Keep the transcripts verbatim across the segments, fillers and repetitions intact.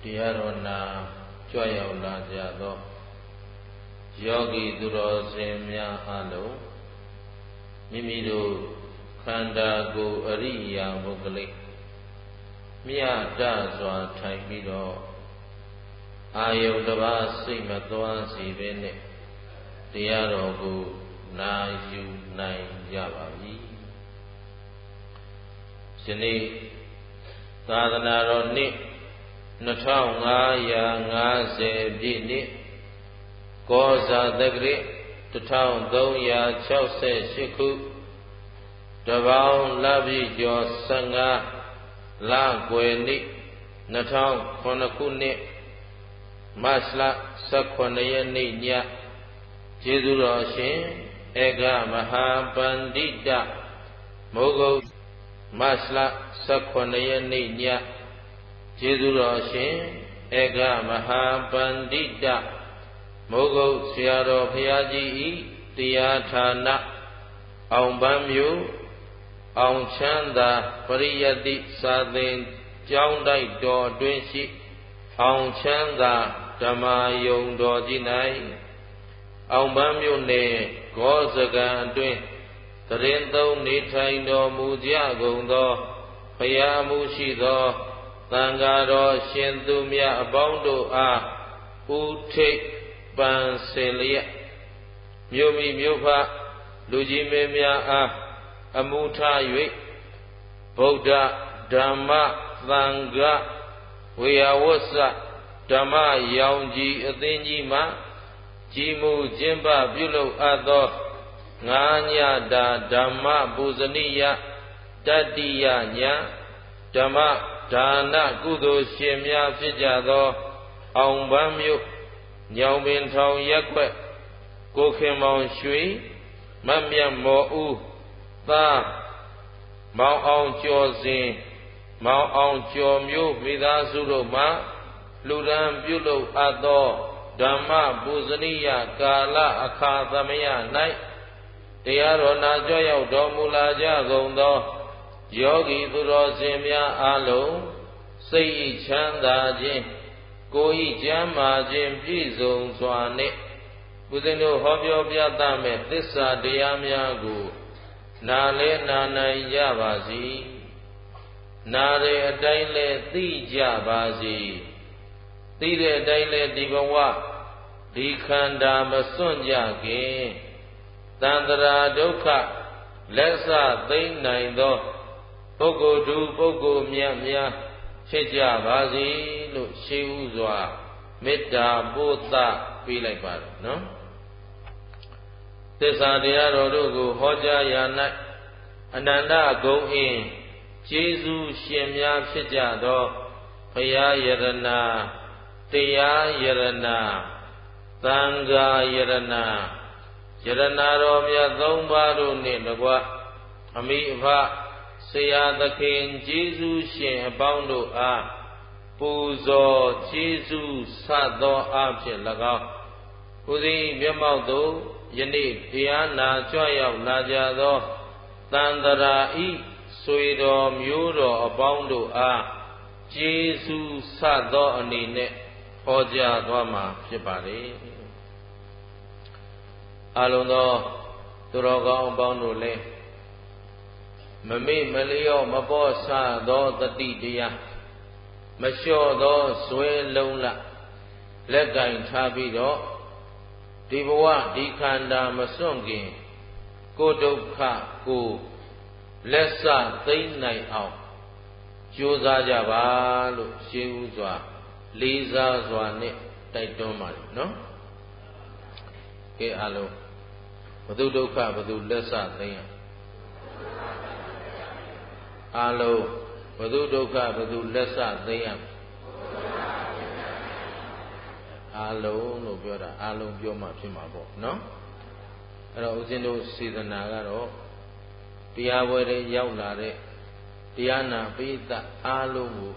တရားတော်နာကြွရောက်လာကြသောယောဂီသူတော်စင်များအားလုံးမိမိတို့ခန္ဓာကိုယ်အရိယာပုဂ္ဂလိမြတ်တစွာထိုင်ပြီးတော့အာယုန်တစ်ပါးစိတ်မသွားစေဘဲနဲ့တရားတော်ကိုနာယူနိုင်ကြပါပြီ။ယနေ့သာသနာတော်နှစ်နှစ်ထောင်ငါးရာငါးဆယ်ပြည့်နှစ်ကောဇာတက္ကရာတစ်ထောင်သုံးရာခြောက်ဆယ်ရှစ်ခုတပေါင်းလပြည့်ကျော်ဆယ့်ငါးလကွယ်နှစ်နှစ်ထောင်ခုနှစ်ခုနှစ်မတ်လဆယ့်ခုနှစ်ရက်နေ့ညကျေးဇူးတော်ရှင်ဧကမဟာပန္တိတမိုးကုတ်မတ်လဆယ့်ခုနှစ်ရက်နေ့ညကျေးဇူးတော်ရှင်ဧကမဟာပန္တိတမိုးကုတ်ဆရာတော်ဘုရားကြီးဤတရားဌာနအောင်ပန်းမြို့အောင်ချမ်းသာပရိယတ္တိစာသင်ကျောင်းတိုက်တော်အတွင်းရှိအောင်ချမ်းသာဓမ္မာယုံတော်ကြီး၌အောင်ပန်းမြို့နယ်ဂောဇကံအတွင်းတရင်သုံးနေထိုင်တော်မူကြကုန်သောဘုရားမှုရှိသောသံဃာတော်ရှင်သူမြတ်အပေါင်းတို့အားဥထိပ်ပန်စေလျက်မြို့မိမြို့ဖလူကြီးမင်းများအားအမှုထား၍ဗုဒ္ဓဓမ္မသံဃာဝေယဝဆဓမ္မယောင်ကြီးအသင်းကြီးမှကြီးမှုကျင်းပပြုလုပ်အပ်သောငါးညတာဓမ္မပူဇနိယတတ္တိယညာဓမ္မဒါနကုသိုလ်ရှင်များဖြစ်ကြသောအောင်ပန်းမြို့ညောင်ပင်ထောင်ရက်ွက်ကိုခင်မောင်ရွှေမတ်မြတ်မော်ဦးသားမောင်အောင်ကျော်စဉ်မောင်အောင်ကျော်မျိုးမိသားစုတို့မှလူရန်ပြုလုပ်အပ်သောဓမ္မပူဇနိယကာလအခါသမယ၌တရားတော်နာကြွရောက်တော်မူလာကြကုန်သောယောဂီသူတော်စင်များအားလုံးစိတ်ချမ်းသာခြင်းကိုယ်ဤကျမ်းမာခြင်းပြည့်စုံစွာနှင့်ဦးဇင်းတို့ဟောပြောပြသမဲ့သစ္စာတရားများကိုနာလဲနာနိုင်ကြပါစေနာတဲ့အတိုင်းလဲသိကြပါစေသိတဲ့အတိုင်းလဲဒီဘဝဒီခန္ဓာမစွန့်ကြခင်သန္တရာဒုက္ခလက်စသိမ့်နိုင်သောပုဂ္ဂိုလ်သူပုဂ္ဂိုလ်မြတ်များဖြစ်ကြပါစေလို့ရှေးဥစွာမေတ္တာပို့သပေးလိုက်ပါတယ်နော်သစ္စာတရားတော်တို့ကိုဟောကြားရာ၌အနန္တဂုဏ်အင်းကျေးဇူးရှင်များဖြစ်ကြသောဘုရားယရဏတရားယရဏသံဃာယရဏယရဏတော်မြတ်သုံးပါးတို့နှင့်တကွအမိအဖဆရာသခင်ကျေးဇူးရှင်အပေါင်းတို့အားပူဇော်ကျေးဇူးဆသောအဖြစ်၎င်းဦးဇင်းမျက်မှောက်သို့ယနေ့တရားနာကြွရောက်လာကြသောသန္တရာဤဆွေတော်မျိုးတော်အပေါင်းတို့အားကျေးဇူးဆသောအနေနဲ့ဟောကြားသွားမှာဖြစ်ပါလေအလုံးသောသူတော်ကောင်းအပေါင်းတို့လည်းမမေ့မလျော့မပေါ့ဆသောတတိတရားမလျှော့သောဇွဲလုံးလလက်ကင်ထားပြီးတော့ဒီဘဝဒီခန္ဓာမစွန့်ခင်ကိုယ်ဒုက္ခကိုလက်စသိမ့်နိုင်အောင်ကြိုးစားကြပါလို့ရှင်းဥစွာလေးစားစွာနဲ့တိုက်တွန်းပါတယ်နော်ကဲအားလုံးဘု து ဒုက္ခဘု து လက်စသိမ့်ရအားလုံးဘု து ဒုက္ခဘု து လက်စသိမ့်ရအားလုံးလို့ပြောတာအားလုံးပြောမှဖြစ်မှာပေါ့နော်အဲ့တော့ဦးဇင်းတို့စေတနာကတော့တရားပွဲတွေရောက်လာတဲ့တရားနာပိဋကအားလုံးကို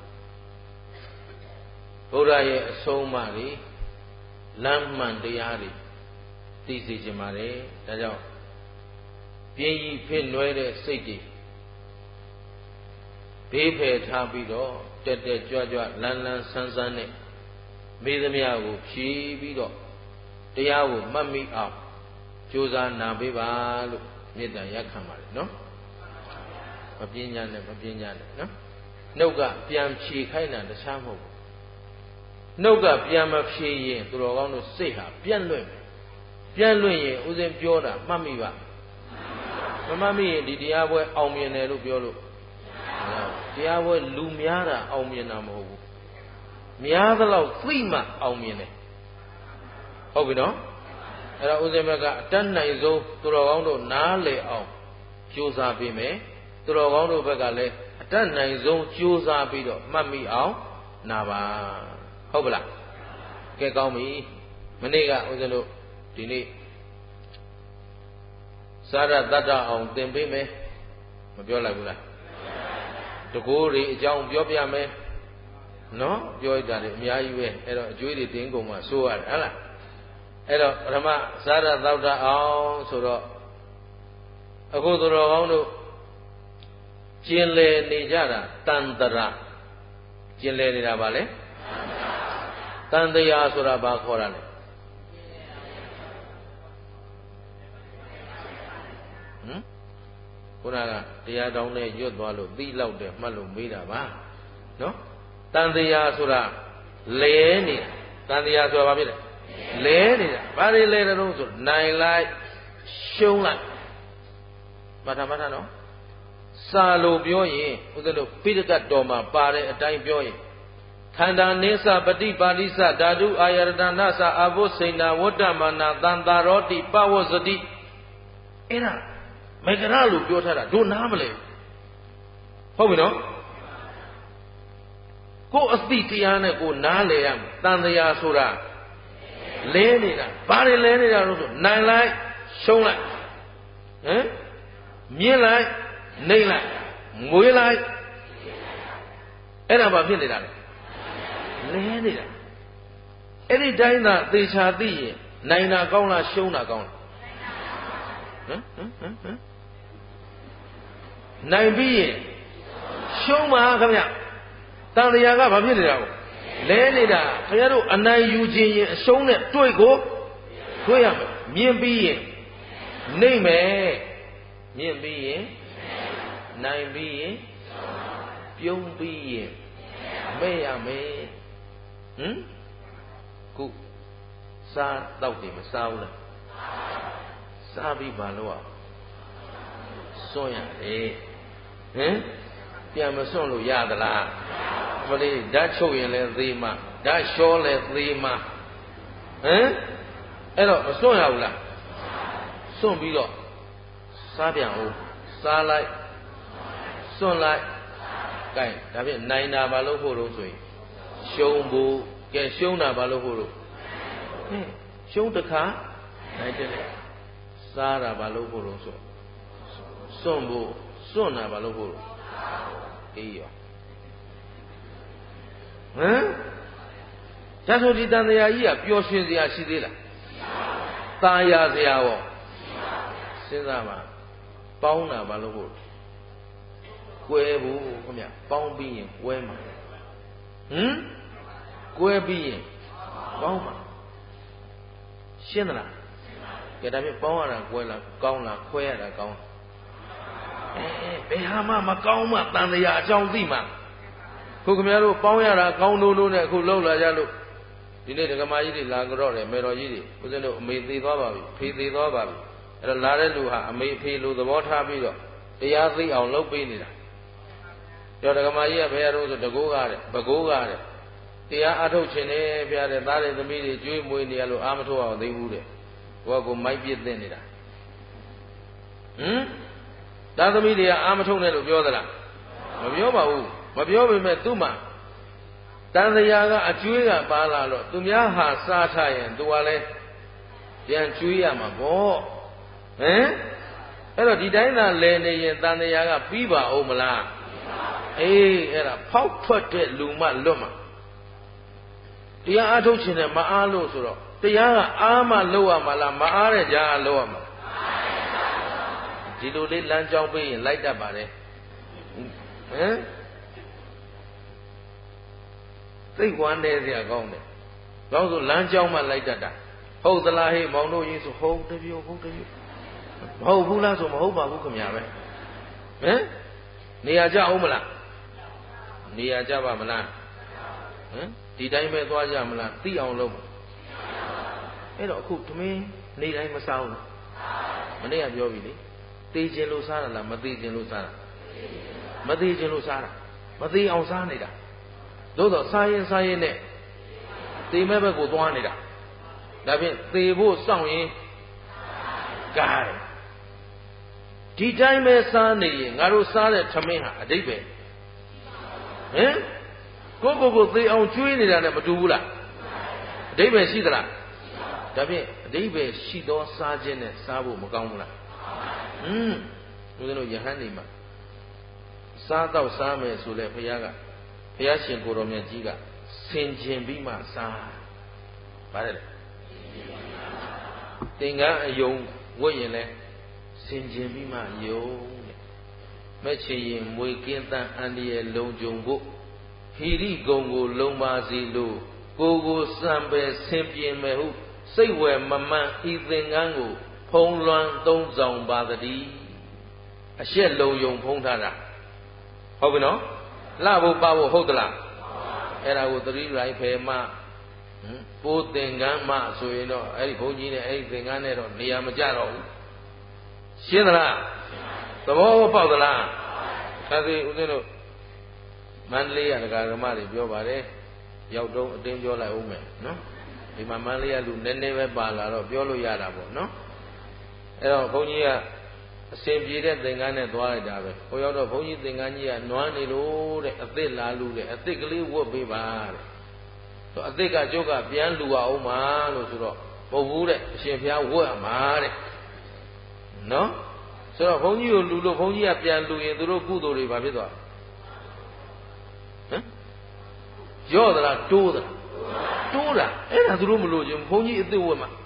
ဘုရားရဲ့အဆုံးအမတွေလမ်းမှန်တရားတွေသိစေချင်ပါတယ်ဒါကြောင့်ပြင်းကြီးဖြစ်နွယ်တဲ့စိတ်တွေဘဘေးဖယ်ထားပြီးတော့တက်တက်ကြွကြွလန်းလန်းဆန်းဆန်းနဲ့မိသမျှကိုဖြီးပြီးတော့တရားကိုမှတ်မိအောင်ကြိုးစားနာပေးပါလို့မေတ္တာရပ်ခံပါတယ်နော်မပြင်းညာနဲ့မပြင်းညာနဲ့နော်နှုတ်ကပြန်ဖြေခိုင်းတာတခြားမဟုတ်ဘူးနှုတ်ကပြန်မဖြေရင်သူတော်ကောင်းတို့စိတ်ဟာပြန့်လွင့်ပြန့်လွင့်ရင်ဥစဉ်ပြောတာမှတ်မိပါမမှတ်မိရင်ဒီတရားပွဲအောင်မြင်တယ်လို့ပြောလို့တရားပွဲလူများတာအောင်မြင်တာမဟုတ်ဘူးများသလောက်သိမှအောင်မြင်တယ်ဟုတ်ပြီနော်အဲ့တော့ဥစဉ်ဘက်ကအတတ်နိုင်ဆုံးသူတော်ကောင်းတို့နားလည်အောင်ကြိုးစားပေးမယ်သူတော်ကောင်းတို့ဘက်ကလည်းအတတ်နိုင်ဆုံးကြိုးစားပြီးတော့မှတ်မိအောင်နာပါဟုတ်ပလားကဲကောင်းပြီမနေ့ကဥစဉ်တို့ဒီနေ့စာရတ္တအောင်သင်ပေးမယ်မပြောလိုက်ဘူးလားတကိုးတွေအကြောင်းပြောပြမယ်နော်ပြောရတာတွေအများကြီးပဲအဲ့တော့အကျွေးတွေတင်းကုန်မှစိုးရတယ်ဟုတ်လားအဲ့တော့ပထမစာရတ္တအောင်ဆိုတော့အခုသူတော်ကောင်းတို့ကျင်လည်နေကြတာတန်တရာကျင်လည်နေတာဗာလဲတန်တရားဆိုတာဘာခေါ်တာလဲဟမ်ခုနကတရားတောင်းနဲ့ရွတ်သွားလို့သိလောက်တယ်မှတ်လို့မေးတာပါနော်တန်တရားဆိုတာလဲနေတာတန်တရားဆိုတာဘာဖြစ်လဲလဲနေတာဘာတွေလဲတုံးဆိုနိုင်လိုက်ရှုံးလိုက်မထာမထာနော်စာလို့ပြောရင်ဥဒ္ဒလို့ပိဋကတ်တော်မှာပါတဲ့အတိုင်းပြောရင်ခန္ဓာနိစ္စပฏิပါဠိစဓာတုအာယတနာစအဘုစိဏဝတ္တမနာတန်တာရောတိပဝဇ္ဇတိအဲ့ဒါမေကရလို့ပြောထားတာတို့နားမလဲဟုတ်ပြီနော်ကိုယ်အသိတရားနဲ့ကိုယ်နားလဲရမယ်တန်တရားဆိုတာလဲနေတာဘာတွေလဲနေတာလို့ဆိုနိုင်လိုက်ရှုံးလိုက်ဟမ်မြင်လိုက်နှိမ့်လိုက်ငွေလိုက်အဲ့ဒါဘာဖြစ်နေတာလဲလဲနေတာအဲ့ဒီတိုင်းသာသေချာသိရင်နိုင်တာကောင်းလားရှုံးတာကောင်းလားဟမ်ဟမ်ဟမ်ဟမ်နိုင်ပြီးရင်ရှုံးပါခင်ဗျတန်တရားကဘာဖြစ်နေတာကိုလဲနေတာခင်ဗျားတို့အနိုင်ယူခြင်းရင်အရှုံးနဲ့တွေ့ကိုတွေ့ရမယ်မြင်ပြီးရင်နှိမ့်မယ်မြင်ပြီးရင်နိုင်ပြီးရင်ပြုံးပြီးရင်မဲ့ရမယ်ဟမ်ခုစားတော့တယ်မစားဘူးလားစားပြီးပါလို့อ่ะစွန့်ရတယ်ဟမ်ပြန်မစွန့်လို့ရသလားမလေးဓာတ်ချုပ်ရင်လည်းသေးမှဓာတ်လျှောလည်းသေးမှဟမ်အဲ့တော့မစွန့်ရဘူးလားစွန့်ပြီးတော့စားပြန်ဦးစားလိုက်စွန့်လိုက်ကဲဒါဖြင့်နိုင်တာဘာလို့ဖို့လို့ဆိုရင်ရှုံးဖို့ကဲရှုံးတာဘာလို့ဖို့လို့ဟင်းရှုံးတစ်ခါနိုင်တယ်စားတာဘာလို့ဖို့လို့ဆိုစွန့်ဖို့စွန့်တာဘာလို့ဖို့လို့အေးရောဟမ်ဒါဆိုဒီတန်တရားကြီးကပျော်ရွှင်စရာရှိသေးလားตาရစရာရောစဉ်းစားပါပေါင်းတာဘာလို့ဖို့ကွဲဖို့ခင်ဗျပေါင်းပြီးရင်ကွဲမှာဟမ်ကွဲပြီးရင်ပေါင်းမှာရှင်းသလားကဲဒါဖြင့်ပေါင်းရတာကွဲလားကောင်းလားခွဲရတာကောင်းအဲဘယ်ဟာမှမကောင်းမှတန်တရားအကြောင်းသိမှာခုခင်ဗျားတို့ပေါင်းရတာကောင်းလို့လို့နဲ့အခုလောက်လာကြလို့ဒီနေ့ဒကမာကြီးတွေလာကြတော့တယ်မေတော်ကြီးတွေဦးဇင်းတို့အမေသေးသွားပါပြီဖေသေးသွားပါပြီအဲ့တော့လာတဲ့လူဟာအမေဖေလိုသဘောထားပြီးတော့တရားသိအောင်လုပ်ပေးနေတာတော့ဒကမာကြီးကဘယ်ရတော့ဆိုတကိုးကားတဲ့ဘကိုးကားတဲ့တရားအထုတ်ခြင်းနဲ့ပြတဲ့သားတဲ့သမီးတွေကျွေးမွေးနေရလို့အာမထုတ်အောင်သိဘူးတဲ့ကိုကကိုမိုက်ပြစ်သိနေတာဟမ်သားသမီးတွေကအာမထုတ်နဲ့လို့ပြောသလားမပြောပါဘူးမပြောပေမဲ့သူ့မှာတန်တရားကအကျွေးကပါလာတော့သူများဟာစားထားရင်သူကလည်းပြန်ကျွေးရမှာပေါ့ဟမ်အဲ့တော့ဒီတိုင်းသာလဲနေရင်တန်တရားကပြီးပါဦးမလားအေးအဲ့ဒါဖောက်ထွက်တဲ့လူမှလွတ်မှာတရားအထုတ်ခြင်းနဲ့မအားလို့ဆိုတော့တရားကအားမှလုပ်ရမှာလားမအားတဲ့ကြားလုပ်ရမှာဒီလိုလေးလမ်းကြောင်းပေးရင်လိုက်တတ်ပါတယ်ဟမ်သိဝမ်းနေစရာကောင်းတယ်ကောင်းဆိုလမ်းကြောင်းမှလိုက်တတ်တာဟုတ်သလားဟေ့မောင်တို့ကြီးဆိုဟုတ်တပြိုဟုတ်တပြိုမဟုတ်ဘူးလားဆိုမဟုတ်ပါဘူးခင်ဗျာပဲဟမ်နေရာကြအောင်မလားနေရာကြပါမလားဟမ်ဒီတိုင်းပဲသွားကြမလားသိအောင်လုပ်အဲ့တော့အခုသမင်းနေတိုင်းမစားဘူးလားမနေ့ကပြောပြီလေသိခြင်းလို့စားတာလားမသိခြင်းလို့စားတာမသိခြင်းလို့စားတာမသိအောင်စားနေတာသို့တော့စားရင်စားရင်နဲ့သိမဲ့ဘက်ကိုသွားနေတာဒါဖြင့်သေဖို့စောင့်ရင်ကားတယ်ဒီတိုင်းပဲစားနေရင်ငါတို့စားတဲ့ထမင်းဟာအတိတ်ပဲဟင်ကိုယ့်ကိုယ်ကိုသေအောင်ကျွေးနေတာနဲ့မတူဘူးလားအတိတ်ပဲရှိသလားဒါဖြင့်အတိတ်ပဲရှိသောစားခြင်းနဲ့စားဖို့မကောင်းဘူးလားဟွန်းဦးဇင်းတို့ယဟန်နေမှာစားတော့စားမယ်ဆိုလဲဘုရားကဘုရားရှင်ကိုယ်တော်မြတ်ကြီးကဆင်ခြင်ပြီးမှစားပါတယ်သင်္ကန်းအယုံဝတ်ရင်လဲဆင်ခြင်ပြီးမှယုံတဲ့မဲ့ချင်ရင်မွေကင်းတန်အန္တရာယ်လုံခြုံဖို့ဟိရိဂုံကိုလုံပါစီလို့ကိုယ်ကိုစံပယ်ဆင်ပြေမယ်ဟုစိတ်ဝယ်မမှန်ဤသင်္ကန်းကိုဖုံးလွှမ်းသုံးဆောင်ပါတည်းအရှက်လုံယုံဖုံးထားတာဟုတ်ပြီနော်လှဖို့ပါဖို့ဟုတ်သလားအဲ့ဒါကိုသတိရိုက်ဖယ်မှပိုးသင်္ကန်းမှဆိုရင်တော့အဲ့ဒီဘုန်းကြီးနဲ့အဲ့ဒီသင်္ကန်းနဲ့တော့နေရာမကျတော့ဘူးရှင်းသလားသဘောပေါက်သလားဒါဆိုဦးဇင်းတို့မန္တလေးကဒကာဓမ္မတွေပြောပါတယ်ရောက်တော့အတင်းပြောလိုက်ဦးမယ်နော်ဒီမှာမန္တလေးကလူနည်းနည်းပဲပါလာတော့ပြောလို့ရတာပေါ့နော်အဲ့တော့ဘုန်းကြီးကအစင်ပြေတဲ့သင်္ကန်းနဲ့သွားလိုက်တာပဲဟိုရောက်တော့ဘုန်းကြီးသင်္ကန်းကြီးကနွမ်းနေလို့တဲ့အသစ်လာလူတဲ့အသစ်ကလေးဝတ်ပေးပါတဲ့အသစ်ကကျုပ်ကပြန်လူအောင်မှာလို့ဆိုတော့ပုတ်ဘူးတဲ့အရှင်ဘုရားဝတ်ရမှာတဲ့နော်ဆိုတော့ဘုန်းကြီးကိုလူလို့ဘုန်းကြီးကပြန်လူရင်သူတို့ကုသိုလ်တွေဘာဖြစ်သွားဟမ်ရော့သလားတိုးသလားတိုးတာအဲ့ဒါသူတို့မလို့ခြင်းဘုန်းကြီးအသစ်ဝတ်မှာ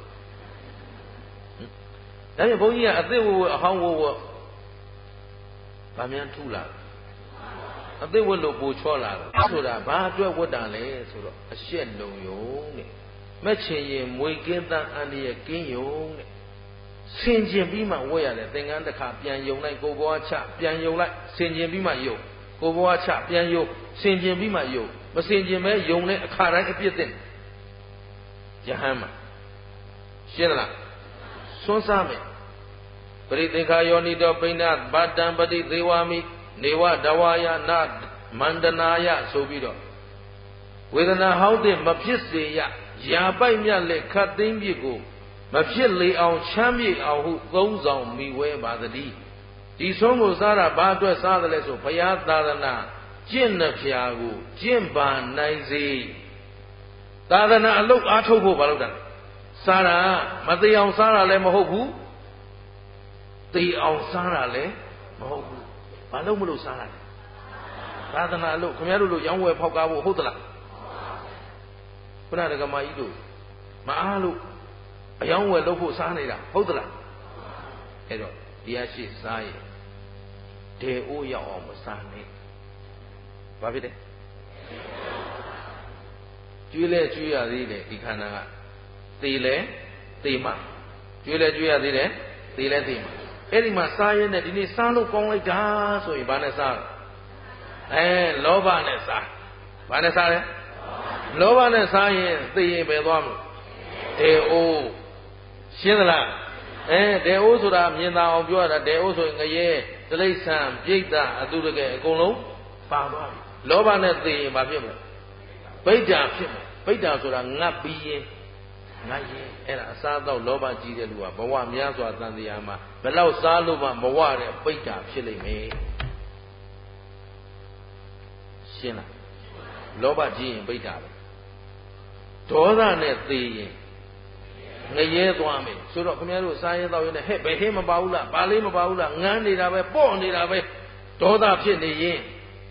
ဒါပြန်ဘုန်းကြီးကအသစ်ဝတ်ဝတ်အဟောင်းဝတ်ဝတ်ဗာမြန်ထူလာအသစ်ဝတ်လို့ပူချောလာတယ်ဆိုတာဘာအတွက်ဝတ်တာလဲဆိုတော့အရှက်လုံယုံတဲ့မက်ချင်ရင်မွေကင်းတန်အန္တရာယ်ကင်းယုံတဲ့ဆင်ကျင်ပြီးမှဝတ်ရတယ်သင်္ကန်းတစ်ခါပြန်ယုံလိုက်ကိုယ်ဘဝချပြန်ယုံလိုက်ဆင်ကျင်ပြီးမှယုံကိုယ်ဘဝချပြန်ယုံဆင်ကျင်ပြီးမှယုံမဆင်ကျင်မဲယုံတဲ့အခါတိုင်းအပြစ်တင်ယဟန်မှာရှင်းလားစွန်းစားမယ်ပရိသင်္ခာယောနိတောပိဏဗတ္တံပတိသေဝမိနေဝဒဝါယနာမန္တနာယဆိုပြီးတော့ဝေဒနာဟောင်းတဲ့မဖြစ်စေရရာပိုက်မြတ်လက်ခတ်သိမ်းပြစ်ကိုမဖြစ်လေအောင်ချမ်းမြေ့အောင်ဟုသုံးဆောင်မိဝဲပါသတည်းဒီဆုံးကိုစားတာဘာအတွက်စားတယ်လဲဆိုဘုရားသာသနာကျင့်နှဖျားကိုကျင့်ပါနိုင်စေသာသနာအလုတ်အားထုတ်ဖို့ဘာလို့တာလဲစားတာမသိအောင်စားတာလည်းမဟုတ်ဘူးသိအောင်စားတာလည်းမဟုတ်ဘူးဘာလို့မလို့စားတာလဲသာသနာအလုတ်ခင်ဗျားတို့လိုရောင်းဝယ်ဖောက်ကားဖို့ဟုတ်သလားခုနကဓမ္မကြီးတို့မအားလို့အယောင်းဝယ်လုပ်ဖို့စားနေတာဟုတ်သလားအဲ့တော့တရားရှိစားရင်ဒေအိုးရောက်အောင်မစားနဲ့ဘာဖြစ်လဲကျွေးလဲကျွေးရသေးတယ်ဒီခန္ဓာကသေလဲသေမှကျွေးလဲကျွေးရသေးတယ်သေလဲသေမှအဲ့ဒီမှာစားရင်းနဲ့ဒီနေ့စားလို့ကောင်းလိုက်တာဆိုရင်ဘာနဲ့စားအဲလောဘနဲ့စားဘာနဲ့စားလဲလောဘနဲ့စားရင်သေရင်ပဲသွားမလို့ဒေအိုးရှင်းသလားအဲဒေအိုးဆိုတာမြင်သာအောင်ပြောရတာဒေအိုးဆိုရင်ငရဲတိရစ္ဆာန်ပြိတ္တာအတုတကယ်အကုန်လုံးပါသွားပြီလောဘနဲ့သေရင်ဘာဖြစ်မလဲပိဋ္ဌာဖြစ်မယ်ပိဋ္ဌာဆိုတာငတ်ပြီးရင်ငတ်ရင်အဲ့ဒါအစားတော့လောဘကြီးတဲ့လူကဘဝများစွာတန်တရားမှာဘယ်လောက်စားလို့မှမဝတဲ့ပိဋ္ဌာဖြစ်လိမ့်မယ်ရှင်းလားလောဘကြီးရင်ပိဋ္ဌာပဲဒေါသနဲ့သေရင်ငရဲသွားမယ်ဆိုတော့ခင်ဗျားတို့စားရဲတော့ရင်ဟဲ့ဘယ်ဟင်းမပါဘူးလားဘာလေးမပါဘူးလားငန်းနေတာပဲပေါ့နေတာပဲဒေါသဖြစ်နေရင်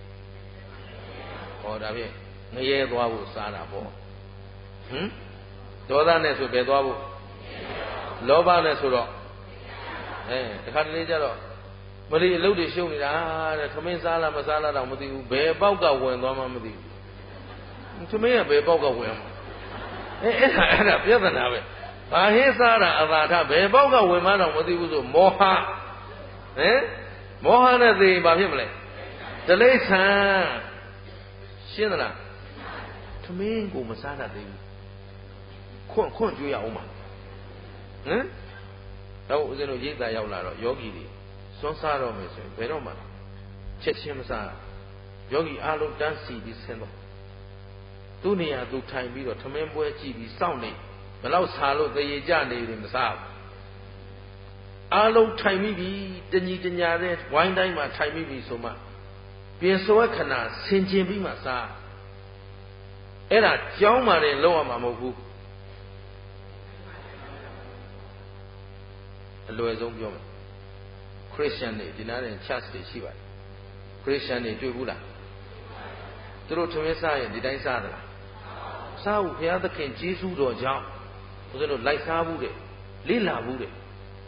ဟောဒါဖြင့်ငရဲသွားဖို့စားတာပေါ့ဟမ်ဒေါသနဲ့ဆိုဘယ်သွားဖို့လောဘနဲ့ဆိုတော့အဲတခါတလေကျတော့မလီအလုပ်တွေရှုပ်နေတာတဲ့ခမင်းစားလားမစားလားတော့မသိဘူးဘယ်ပေါက်ကဝင်သွားမှမသိဘူးသမင်းကဘယ်ပေါက်ကဝင်မှာအဲအဲ့ဒါအဲ့ဒါပြဿနာပဲဘာဟင်းစားတာအသာထဘယ်ပေါက်ကဝင်မှတော့မသိဘူးဆိုမောဟဟမ်မောဟနဲ့သိရင်ဘာဖြစ်မလဲတိရစ္ဆာန်ရှင်းသလားသမင်းကိုမစားတတ်သေးဘူးခွန့်ခွန့်ကြွေးရအောင်ပါဟမ်တော့ဦးဇင်းတို့ရိတ်တာရောက်လာတော့ယောဂီတွေစွန်းစားတော့မယ်ဆိုရင်ဘယ်တော့မှချက်ချင်းမစားယောဂီအားလုံးတန်းစီပြီးဆင်းတော့သူ့နေရာသူထိုင်ပြီးတော့ထမင်းပွဲကြည့်ပြီးစောင့်နေဘယ်လောက်စားလို့တရေကြနေတယ်မစားဘူးအားလုံးထိုင်မိပြီတညီတညာတဲ့ဝိုင်းတိုင်းမှာထိုင်မိပြီဆိုမှပြင်စွဲခဏဆင်ကျင်ပြီးမှစားအဲ့ဒါကြောင်းမှလည်းလောက်ရမှာမဟုတ်ဘူးအလွယ်ဆုံးပြောမယ်ခရစ်ယာန်တွေဒီနားရင် church တွေရှိပါတယ်ခရစ်ယာန်တွေတွေ့ဘူးလားသူတို့ထမင်းစားရင်ဒီတိုင်းစားသလားစားဘူးဘုရားသခင်ကျေးဇူးတော်ကြောင့်ဘုရားတို့လိုက်စားဘူးတဲ့လိလာဘူးတဲ့ဩ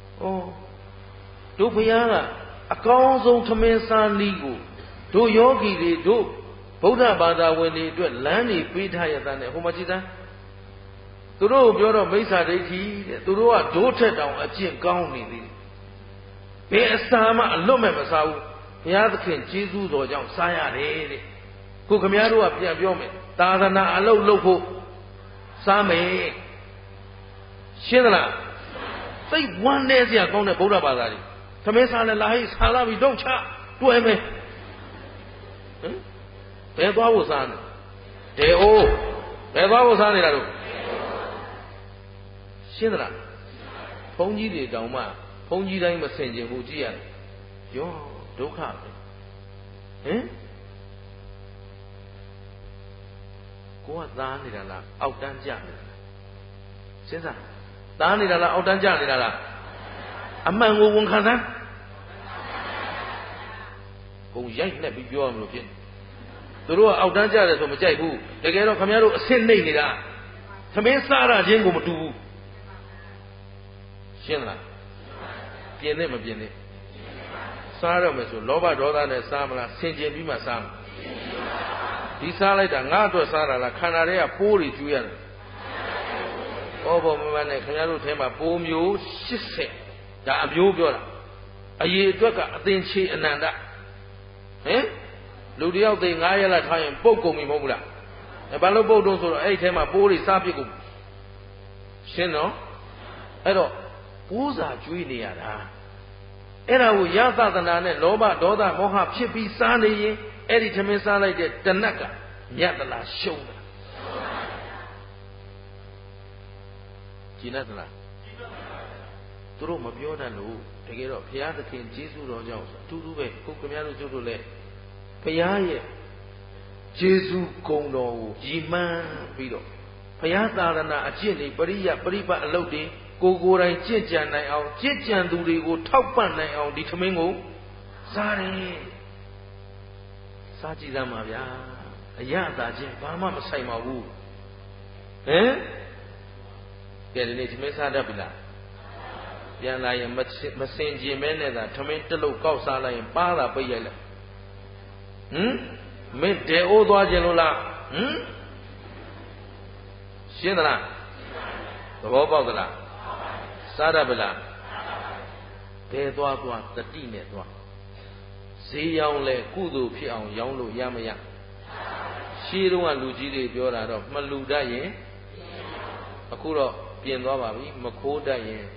တို့ဘုရားကအကောင်းဆုံးထမင်းစားနည်းကိုတို့ယောဂီတွေတို့ဗုဒ္ဓဘာသာဝင်တွေအတွက်လမ်းတွေပေးထားရတဲ့ဟိုမှာကြည်သားသူတို့ကိုပြောတော့မိစ္ဆာဒိဋ္ဌိတဲ့သူတို့ကဒိုးထက်တောင်အကျင့်ကောင်းနေသေးတယ်ဘယ်အစာမှအလွတ်မဲ့မစားဘူးဘုရားသခင်ကျေးဇူးတော်ကြောင့်စားရတယ်တဲ့ခုခမည်းတော်ကပြန်ပြောမယ်သာသနာအလုပ်လုပ်ဖို့စားမယ်ရှင်းသလားသိဝမ်းနေစရာကောင်းတဲ့ဗုဒ္ဓဘာသာတွေသမင်းစားလဲလာဟိစားလာပြီတော့ချတွဲမယ်ဟမ်ဘယ်သွားဖို့စားနေဒေအိုးဘယ်သွားဖို့စားနေတာတို့ရှင်းသလားဘုန်းကြီးတွေတောင်မှဘုန်းကြီးတိုင်းမဆင်ခြင်ဘူးကြည့်ရတယ်ယောဒုက္ခပဲဟင်ကိုကသားနေတာလားအောက်တန်းကြနေတာလားစဉ်းစားသားနေတာလားအောက်တန်းကြနေတာလားအမှန်ကိုဝန်ခံစမ်းကိုရိုက်နှက်ပြီးပြောရမလို့ဖြစ်သူတို့ကအောက်တန်းကြတယ်ဆိုမကြိုက်ဘူးတကယ်တော့ခင်ဗျားတို့အစ်စ်နှိမ့်နေတာသမင်းစားရခြင်းကိုမတူဘူးရှင်းလားပြင်းနေမပြင်းနေစားရမယ်ဆိုလောဘဒေါသနဲ့စားမလားဆင်ခြင်ပြီးမှစားမှာဒီစားလိုက်တာငါ့အတွက်စားတာလားခန္ဓာတွေကပိုးတွေကျွေးရတယ်ဟောဘောမမနဲ့ခင်ဗျားတို့ထဲမှာပိုးမျိုးရှစ်ဆယ်ဒါအမျိုးပြောတာအရေးအတွက်ကအသင်ချေအနန္တဟင်လူတယောက်သိငါးရက်လောက်ထားရင်ပုတ်ကုန်ပြီမဟုတ်ဘူးလားအဲဘာလို့ပုတ်တော့ဆိုတော့အဲ့ဒီထဲမှာပိုးတွေစားပစ်ကုန်ရှင်းနော်အဲ့တော့ပိုးစာကျွေးနေရတာအဲ့ဒါကိုယသသနာနဲ့လောဘဒေါသမောဟဖြစ်ပြီးစားနေရင်အဲ့ဒီထမင်းစားလိုက်တဲ့တဏှတ်ကမြတ်သလားရှုံးသလားကြည်နပ်သလားသူတို့မပြောတတ်လို့တကယ်တော့ဘုရားသခင်ကျေးဇူးတော်ကြောင့်အတူတူပဲခုခင်ဗျားတို့ကျုပ်တို့လည်းဘုရားရဲ့ကျေးဇူးဂုဏ်တော်ကိုရည်မှန်းပြီးတော့ဘုရားသာသနာအကျင့်တွေပရိယပရိပတ်အလုပ်တွေကိုကိုယ်တိုင်ကြင့်ကြံနိုင်အောင်ကြင့်ကြံသူတွေကိုထောက်ပံ့နိုင်အောင်ဒီထမင်းကိုစားတယ်စားကြည့်စမ်းပါဗျာအရသာချင်းဘာမှမဆိုင်ပါဘူးဟင်ကဲဒီနေ့ထမင်းစားတတ်ပြီလားပြန်လာရင်မစင်ကျင်မဲနဲ့သာထမင်းတစ်လုံးကောက်စားလိုက်ရင်ပါးတာပိတ်ရိုက်လိုက်ဟမ်မင်းဒေအိုးသွားခြင်းလို့လားဟမ်ရှင်းသလားသဘောပေါက်သလားစားရပါလားဘယ်သွားသွားတတိနဲ့သွားဈေးရောင်းလဲကုသိုလ်ဖြစ်အောင်ရောင်းလို့ရမရရှေးတုန်းကလူကြီးတွေပြောတာတော့မလူတတ်ရင်အခုတော့ပြင်သွားပါပြီမခိုးတတ်ရင်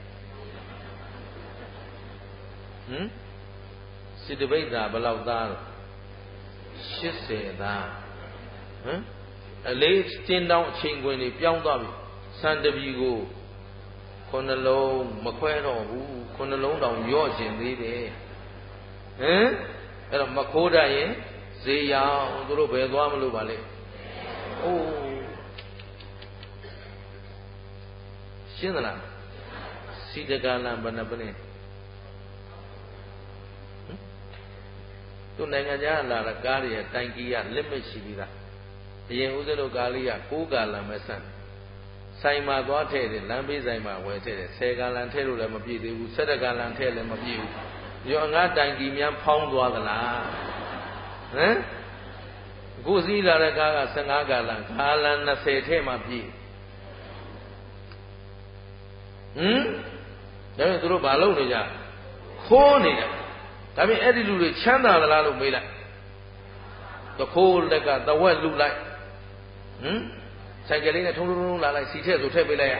ဟမ်စစ်တပိတ်သာဘယ်လောက်သားတော့ရှစ်ဆယ်သားဟမ်အလေးတင်းတောင်းအချိန်ခွင်တွေပြောင်းသွားပြီစံတပြီကိုခုနှလုံးမခွဲတော့ဘူးခုနှလုံးတောင်ရော့ကျင်သေးတယ်ဟမ်အဲ့တော့မခိုးတတ်ရင်ဈေးရောင်သူတို့ဘယ်သွားမလို့ပါလဲအိုးရှင်းသလားစီတကလံဘဏ္ဍပနေသူနိုင်ငံခြားလာတဲ့ကားတွေရဲ့တိုင်ကီကလက်မရှိပြီးသားအရင်ဦးဇင်းတို့ကားလေးကကိုးကာလံပဲဆန့်ဆိုင်မှာသွားထည့်တယ်လမ်းဘေးဆိုင်မှာဝယ်ထည့်တယ်ဆယ်ကာလံထည့်လို့လည်းမပြည့်သေးဘူးဆယ်တကာလံထည့်လည်းမပြည့်ဘူးရောငါတိုင်ကီများဖောင်းသွားသလားဟမ်အခုစီးလာတဲ့ကားကဆယ်ငါးကာလကာလနှစ်ဆယ်ထဲမှာပြည့်ဟမ်ဒါပေမဲ့သူတို့ဘာလုပ်နေကြခိုးနေတာဒါပေမဲ့အဲ့ဒီလူတွေချမ်းသာသလားလို့မေးလိုက်သခိုးလက်ကသဝက်လူလိုက်ဟမ်ဆိုင်ကလေးနဲ့ထုံထုံထုံလာလိုက်စီထည့်ဆိုထည့်ပေးလိုက်ရ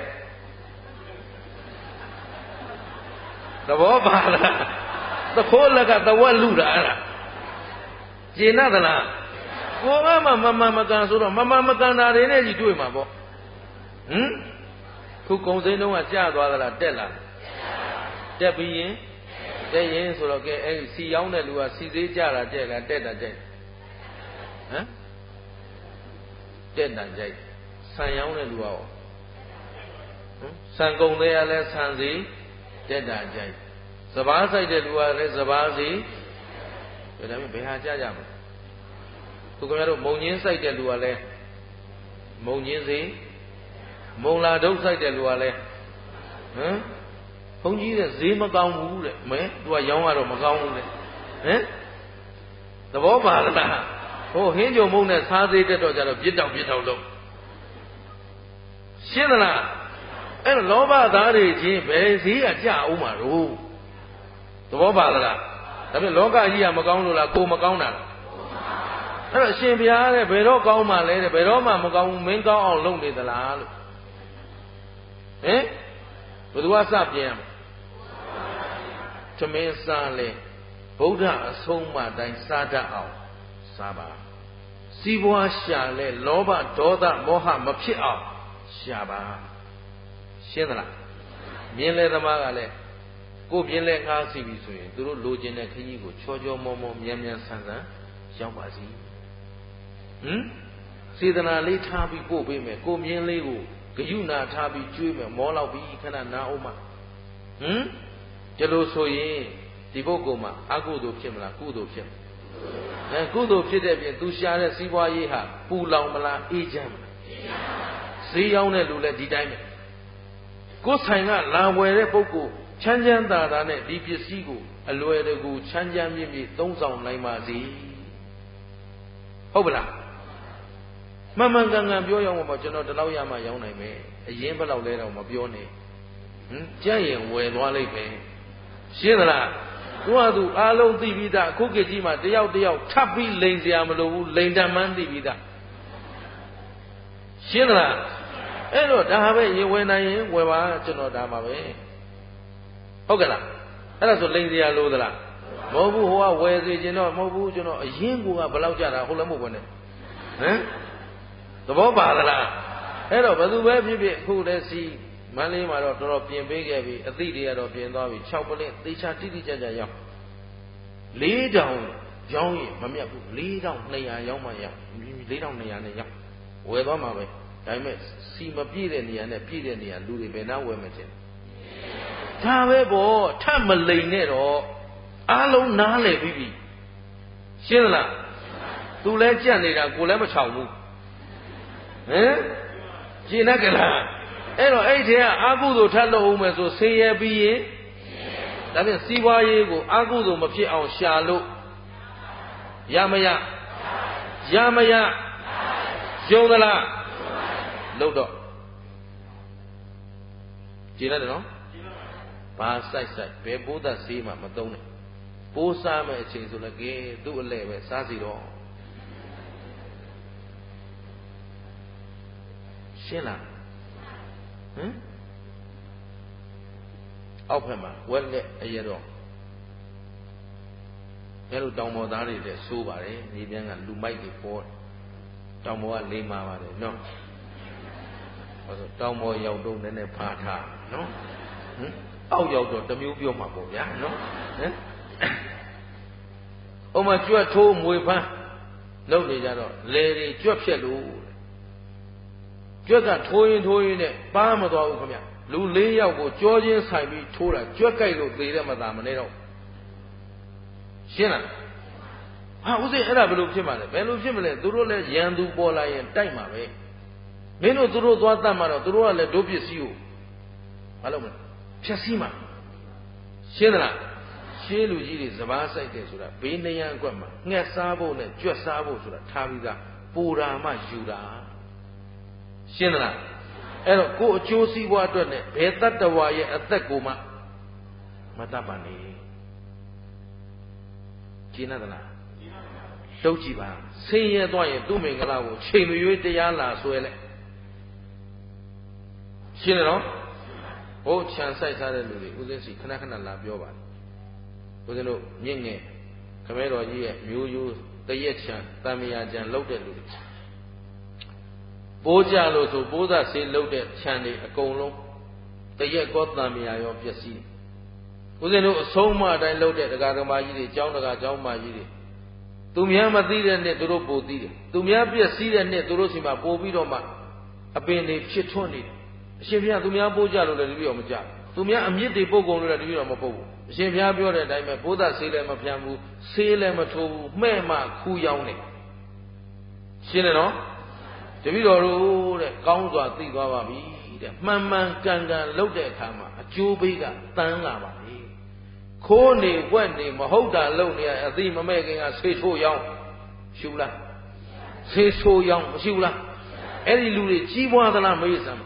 သဘောပါလားသခိုးလက်ကသဝက်လူတာအဲ့ဒါကျေနပ်သလားကိုကမှမမမကန်ဆိုတော့မမမကန်တာတွေနဲ့ကြီးတွေ့မှာပေါ့ဟမ်ခုကုံစိမ်းတုံးကကြာသွားသလားတက်လာတက်ပြီးရင်တက်ရင်ဆိုတော့ကဲအဲ့စီရောက်တဲ့လူကစီသေးကြတာကြက်လားတက်တာကြိုက်ဟမ်တက်တာကြိုက်ဆန်ရောက်တဲ့လူကရောဟမ်ဆန်ကုံသေးရလဲဆန်စီတက်တာကြိုက်စပားဆိုင်တဲ့လူကလည်းစပားစီဒါပေမဲ့ဘယ်ဟာကြကြမလဲသူခင်ဗျားတို့မုံညင်းစိုက်တဲ့လူကလည်းမုံညင်းစီမုံလာဒုတ်စိုက်တဲ့လူကလည်းဟမ်ဘုန်းကြီးတဲ့ဈေးမကောင်းဘူးတဲ့မဲသူကရောင်းရတော့မကောင်းဘူးတဲ့ဟမ်သဘောပါလားဟိုဟင်းကြုံမုံနဲ့စားသေးတဲ့တော့ကြတော့ပြစ်တောက်ပြစ်တောက်လို့ရှင်းသလားအဲ့တော့လောဘသားတွေချင်းဘယ်ဈေးကကြအောင်မှာတော့သဘောပါလားဒါပေမဲ့လောကကြီးကမကောင်းလို့လားကိုမကောင်းတာလားအဲ့တော့အရှင်ဘုရားတဲ့ဘယ်တော့ကောင်းမှလဲတဲ့ဘယ်တော့မှမကောင်းဘူးမင်းကောင်းအောင်လုပ်နေသလားလို့ဟင်ဘယ်သူကစပြင်ရမလဲသမင်းစားလဲဗုဒ္ဓအဆုံးအမတိုင်းစားတတ်အောင်စားပါစီးပွားရှာလဲလောဘဒေါသမောဟမဖြစ်အောင်ရှာပါရှင်းသလားမြင်းလဲသမားကလည်းကိုပြင်းလဲငှားစီပြီဆိုရင်သူတို့လိုချင်တဲ့ခကြီးကိုချောချောမောမောမြန်မြန်ဆန်ဆန်ရောက်ပါစီဟမ်စေတနာလေးထားပြီးပို့ပေးမယ်ကိုမြင်းလေးကိုဂယုဏထားပြီးကျွေးမယ်မောလောက်ပြီးခဏနာအောင်မဟမ်ကျလို့ဆိုရင်ဒီပုဂ္ဂိုလ်မှာအကုသိုလ်ဖြစ်မလားကုသိုလ်ဖြစ်မလားအဲကုသိုလ်ဖြစ်တဲ့ပြင်သူရှာတဲ့စီးပွားရေးဟာပူလောင်မလားအေးချမ်းမလားဈေးရောက်တဲ့လူလည်းဒီတိုင်းပဲကိုယ်ဆိုင်ကလာဝယ်တဲ့ပုဂ္ဂိုလ်ချမ်းချမ်းသာသာနဲ့ဒီပစ္စည်းကိုအလွယ်တကူချမ်းချမ်းမြင့်မြင့်သုံးဆောင်နိုင်ပါစေဟုတ်ပလားမှန်မှန်ကန်ကန်ပြောရအောင်ပေါ့ကျွန်တော်ဒီလောက်ရမှရောင်းနိုင်မယ်အရင်ဘယ်လောက်လဲတော့မပြောနဲ့ဟမ်ကြက်ရင်ဝယ်သွားလိုက်ပဲရှင်းသလားသူကသူအားလုံးသိပြီးသားအခုခေတ်ကြီးမှာတယောက်တယောက်ထပ်ပြီးလိန်စရာမလိုဘူးလိန်တမ်းမှန်းသိပြီးသားရှင်းသလားအဲ့တော့ဒါပဲရေဝယ်နိုင်ရင်ဝယ်ပါကျွန်တော်ဒါပါပဲဟုတ်ကဲ့လားအဲ့ဒါဆိုလိန်စရာလိုသလားမဟုတ်ဘူးဟိုကဝယ်စီခြင်းတော့မဟုတ်ဘူးကျွန်တော်အရင်ကဘယ်လောက်ကြတာဟုတ်လည်းမဟုတ်ပါနဲ့ဟမ်သဘောပါသလားအဲ့တော့ဘယ်သူပဲဖြစ်ဖြစ်အခုလည်းစီမန္တလေးမှာတော့တော်တော်ပြင်ပေးခဲ့ပြီအသိတွေကတော့ပြင်သွားပြီ၆ပလင်းသေချာတိတိကျကျရောက်လေးတောင်ရောင်းရင်မမြတ်ဘူးလေးတောင်နှစ်ရာရောင်းမှရလေးတောင်နှစ်ရာနဲ့ရောက်ဝယ်သွားမှာပဲဒါပေမဲ့စီမပြည့်တဲ့နေရာနဲ့ပြည့်တဲ့နေရာလူတွေဘယ်နှဝယ်မချင်းဒါပဲပေါ့ထပ်မလိန်နဲ့တော့အားလုံးနားလည်ပြီးပြီရှင်းလားသူလဲကြက်နေတာကိုလည်းမချောင်ဘူးဟမ်ရှင်းကြလားအဲ့တော့အဲ့ဒီကအကုသိုလ်ထပ်လုပ်အောင်မယ်ဆိုဆင်းရဲပြီးရင်ဒါဖြင့်စီးပွားရေးကိုအကုသိုလ်မဖြစ်အောင်ရှာလို့ရမရရမရယုံသလားလို့တော့ကြည်ရတယ်နော်ဘာစိုက်စိုက်ဘယ်ပိုးသက်ဆေးမှမသုံးနဲ့ပိုးစားမဲ့အချိန်ဆိုလည်းကဲသူ့အလဲပဲစားစီတော့ရှင်းလားဟမ်အောက်ဖက်မှာဝက်လက်အရတော့အဲလိုတောင်ပေါ်သားတွေလည်းစိုးပါတယ်နေပြန်ကလူမိုက်တွေပေါ်တောင်ပေါ်ကလေးမာပါတယ်နော်ဟောဆိုတောင်ပေါ်ရောက်တော့နည်းနည်းဖာထားနော်ဟမ်အောက်ရောက်တော့တမျိုးပြောမှာပေါ့ဗျာနော်ဟမ်ဥမာကြွက်ထိုးမွေဖမ်းလုပ်နေကြတော့လေတွေကြွက်ဖြက်လို့ကြွက်ကထိုးရင်ထိုးရင်နဲ့ပါမသွားဘူးခင်ဗျလူလေးယောက်ကိုကြောချင်းဆိုင်ပြီးထိုးတာကြွက်ကြိုက်လို့သေတဲ့မသာမနေတော့ရှင်းလားဟာဦးစိအဲ့ဒါဘယ်လိုဖြစ်မှာလဲဘယ်လိုဖြစ်မလဲသူတို့လည်းရန်သူပေါ်လာရင်တိုက်မှာပဲမင်းတို့သူတို့သွားတတ်မှာတော့သူတို့ကလည်းဒုပစ္စည်းကိုမလုပ်ဘူးဖြက်စီးမှာရှင်းလားရှေးလူကြီးတွေစပားဆိုင်တယ်ဆိုတာဘေးနရံအကွက်မှာငှက်စားဖို့နဲ့ကြွက်စားဖို့ဆိုတာထားပြီးသားပူရာမှယူတာရှင်းသလားအဲ့တော့ကိုယ်အကျိုးစီးပွားအတွက်နဲ့ဘယ်တတ္တဝါရဲ့အသက်ကိုမှမတတ်ပါနဲ့ကျင်းသလားလှုပ်ကြည့်ပါဆင်းရဲသွားရင်သူ့မင်္ဂလာကိုချိန်ရွေးတရားလာဆွဲလိုက်ရှင်းတယ်နော်ဟိုခြံဆိုင်စားတဲ့လူတွေဦးစင်းစီခဏခဏလာပြောပါတယ်ဦးဇင်းတို့မြင့်ငယ်ခမဲတော်ကြီးရဲ့မျိုးရိုးတရက်ချံတန်မြာချံလှုပ်တဲ့လူတွေပိုးကြလို့ဆိုပိုးသားဆေးလှုပ်တဲ့ခြံတွေအကုန်လုံးတရက်ကောတန်မြာရောပျက်စီးဦးဇင်းတို့အဆုံးမအတိုင်းလှုပ်တဲ့တရားဓမ္မကြီးတွေကျောင်းတရားကျောင်းမကြီးတွေသူများမသိတဲ့နှစ်သူတို့ပိုသိတယ်သူများပျက်စီးတဲ့နှစ်သူတို့စီမှာပိုပြီးတော့မှအပင်တွေဖြစ်ထွန်းနေတယ်အရှင်ဘုရားသူများပိုးကြလို့လည်းတပည့်တော်မကြသူများအမြင့်တွေပုတ်ကုန်လို့လည်းတပည့်တော်မပုတ်ဘူးအရှင်ဘုရားပြောတဲ့အတိုင်းပဲဘုရားဆေးလည်းမဖြန်းဘူးဆေးလည်းမထိုးဘူးမှဲ့မှခူးရောင်းတယ်ရှင်းတယ်နော်တပည့်တော်တို့တဲ့ကောင်းစွာသိသွားပါပြီတဲ့မှန်မှန်ကန်ကန်လုပ်တဲ့အခါမှာအကျိုးပေးကတန်းလာပါလေခိုးနေဝက်နေမဟုတ်တာလုပ်နေရအသိမမဲ့ခင်ကဆေးထိုးရောင်းရှူလားဆေးထိုးရောင်းမရှူလားအဲ့ဒီလူတွေကြီးပွားသလားမေးစမ်း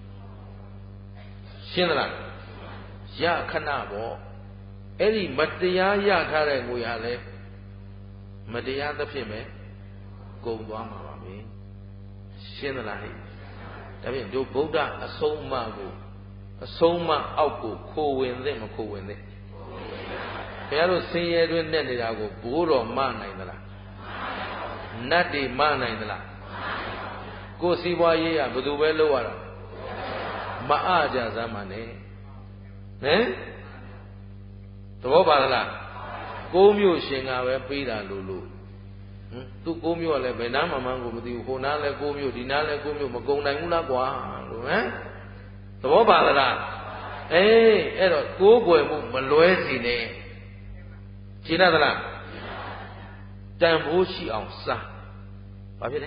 ရှင်းသလားရခဏပေါ့အဲ့ဒီမတရားရထားတဲ့ငွေဟာလဲမတရားသဖြင့်ပဲကုန်သွားမှာပါပဲရှင်းသလားဟဲ့ဒါဖြင့်တို့ဗုဒ္ဓအဆုံးအမကိုအဆုံးအမအောက်ကိုခိုးဝင်သင့်မခိုးဝင်သင့်ဘုရားတို့ဆင်းရဲတွင်နဲ့နေတာကိုဘိုးတော်မနိုင်သလားနတ်တွေမနိုင်သလားကိုယ်စီးပွားရေးကဘယ်သူပဲလုပ်ရတာမအားကြစမ်းပါနဲ့ဟမ်သဘောပါလားကိုးမျိုးရှင်ကပဲပေးတာလို့လို့ဟမ်သူကိုးမျိုးကလည်းဘယ်နားမှမှန်းကိုမသိဘူးဟိုနားလည်းကိုးမျိုးဒီနားလည်းကိုးမျိုးမကုံနိုင်ဘူးလားကွာလို့ဟမ်သဘောပါလားအေးအဲ့တော့ကိုးကွယ်မှုမလွဲစီနဲ့ရှင်းသလားတန်ဖိုးရှိအောင်စားဘာဖြစ်လဲ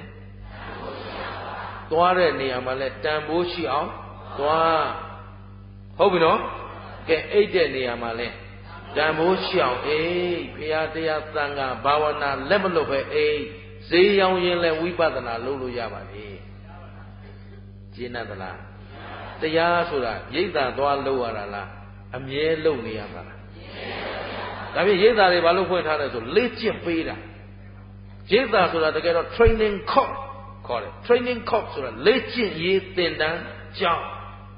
သွားတဲ့နေရာမှာလဲတန်ဖိုးရှိအောင်သွားဟုတ်ပြီနော်ကဲအိတ်တဲ့နေရာမှာလဲတန်ဖိုးရှိအောင်အေးဘုရားတရားသံဃာဘာဝနာလက်မလွတ်ပဲအေးဈေးရောင်းရင်လဲဝိပဿနာလုပ်လို့ရပါလေရှင်းသလားတရားဆိုတာရိပ်သာသွားလုပ်ရတာလားအမြဲလုပ်နေရမှာလားဒါဖြင့်ရိပ်သာတွေဘာလို့ဖွင့်ထားလဲဆိုလေ့ကျင့်ပေးတာရိပ်သာဆိုတာတကယ်တော့ training course ခေါ်တယ် training course ဆိုတာလေ့ကျင့်ရေးသင်တန်းကျောင်း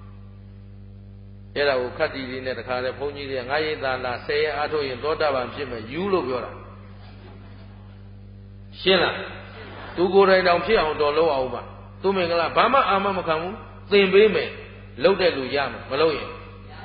အဲ့ဒါကိုခတ်တီလေးနဲ့တခါလေဘုန်းကြီးတွေကငါရိပ်သာလားဆယ်ရက်အားထုတ်ရင်သောတာပန်ဖြစ်မယ်ယူလို့ပြောတာရှင်းလားသူကိုယ်တိုင်တောင်ဖြစ်အောင်တော်လို့အောင်ပါသူမင်္ဂလာဘာမှအာမမခံဘူးသင်ပေးမယ်လုပ်တဲ့လူရမယ်မလုပ်ရင်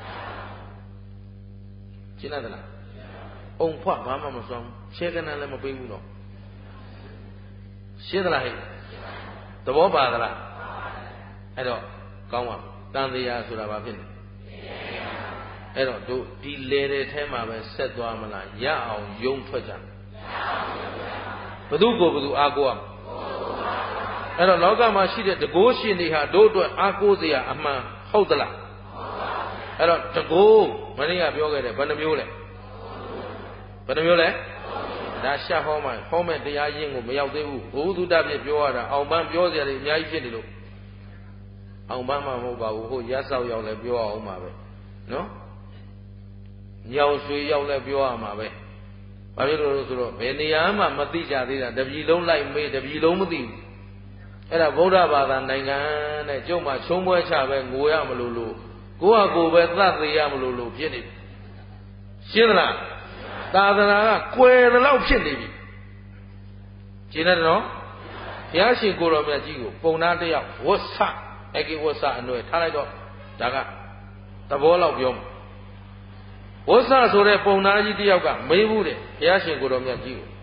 ရှင်းလားလားအုံဖွားဘာမှမစွမ်းရှဲကနန်းလည်းမပေးဘူးတော့ရှင်းသလားဟဲ့သဘောပါသလားအဲ့တော့ကောင်းပါတန်တရားဆိုတာဘာဖြစ်လဲအဲ့တော့တို့ဒီလေတဲ့ထဲမှာပဲဆက်သွားမလားရအောင်ယုံထွက်ကြဘသူကိုဘသူအားကိုးရအဲ့တော့လောကမှာရှိတဲ့တကိုးရှင်တွေဟာတို့အတွက်အားကိုးစရာအမှန်ဟုတ်သလားအဲ့တော့တကိုးမနေ့ကပြောခဲ့တယ်ဘယ်နှမျိုးလဲဘယ်နှမျိုးလဲဒါရှာဟောမှဟောမဲ့တရားရင်းကိုမရောက်သေးဘူးဘုသူတ္တပြပြောရတာအောင်ပန်းပြောစရာတွေအများကြီးဖြစ်နေလို့အောင်ပန်းမှမဟုတ်ပါဘူးဟိုရက်ဆောက်ရောက်လဲပြောအောင်ပါပဲနော်ညောင်ရွှေရောက်လဲပြောရမှာပဲဘာဖြစ်လို့လဲဆိုတော့ဘယ်နေရာမှမသိကြသေးတာတပြည်လုံးလိုက်မေးတပြည်လုံးမသိဘူးအဲ့ဒါဗုဒ္ဓဘာသာနိုင်ငံတဲ့ကျုပ်မှချုံးပွဲချပဲငိုရမလို့လို့ကိုယ့်ဟာကိုယ်ပဲသတ်သေးရမလို့လို့ဖြစ်နေပြီရှင်းသလားသာသနာကကွယ်တဲ့လောက်ဖြစ်နေပြီရှင်းတယ်နော်ဘုရားရှင်ကိုတော်မြတ်ကြီးကိုပုံနာတယောက်ဝတ်ဆအကိဝတ်ဆအနွယ်ထားလိုက်တော့ဒါကသဘောလောက်ပြောမှာဝတ်ဆဆိုတဲ့ပုံနာကြီးတယောက်ကမေးဘူးတဲ့ဘုရားရှင်ကိုတော်မြတ်ကြီးကို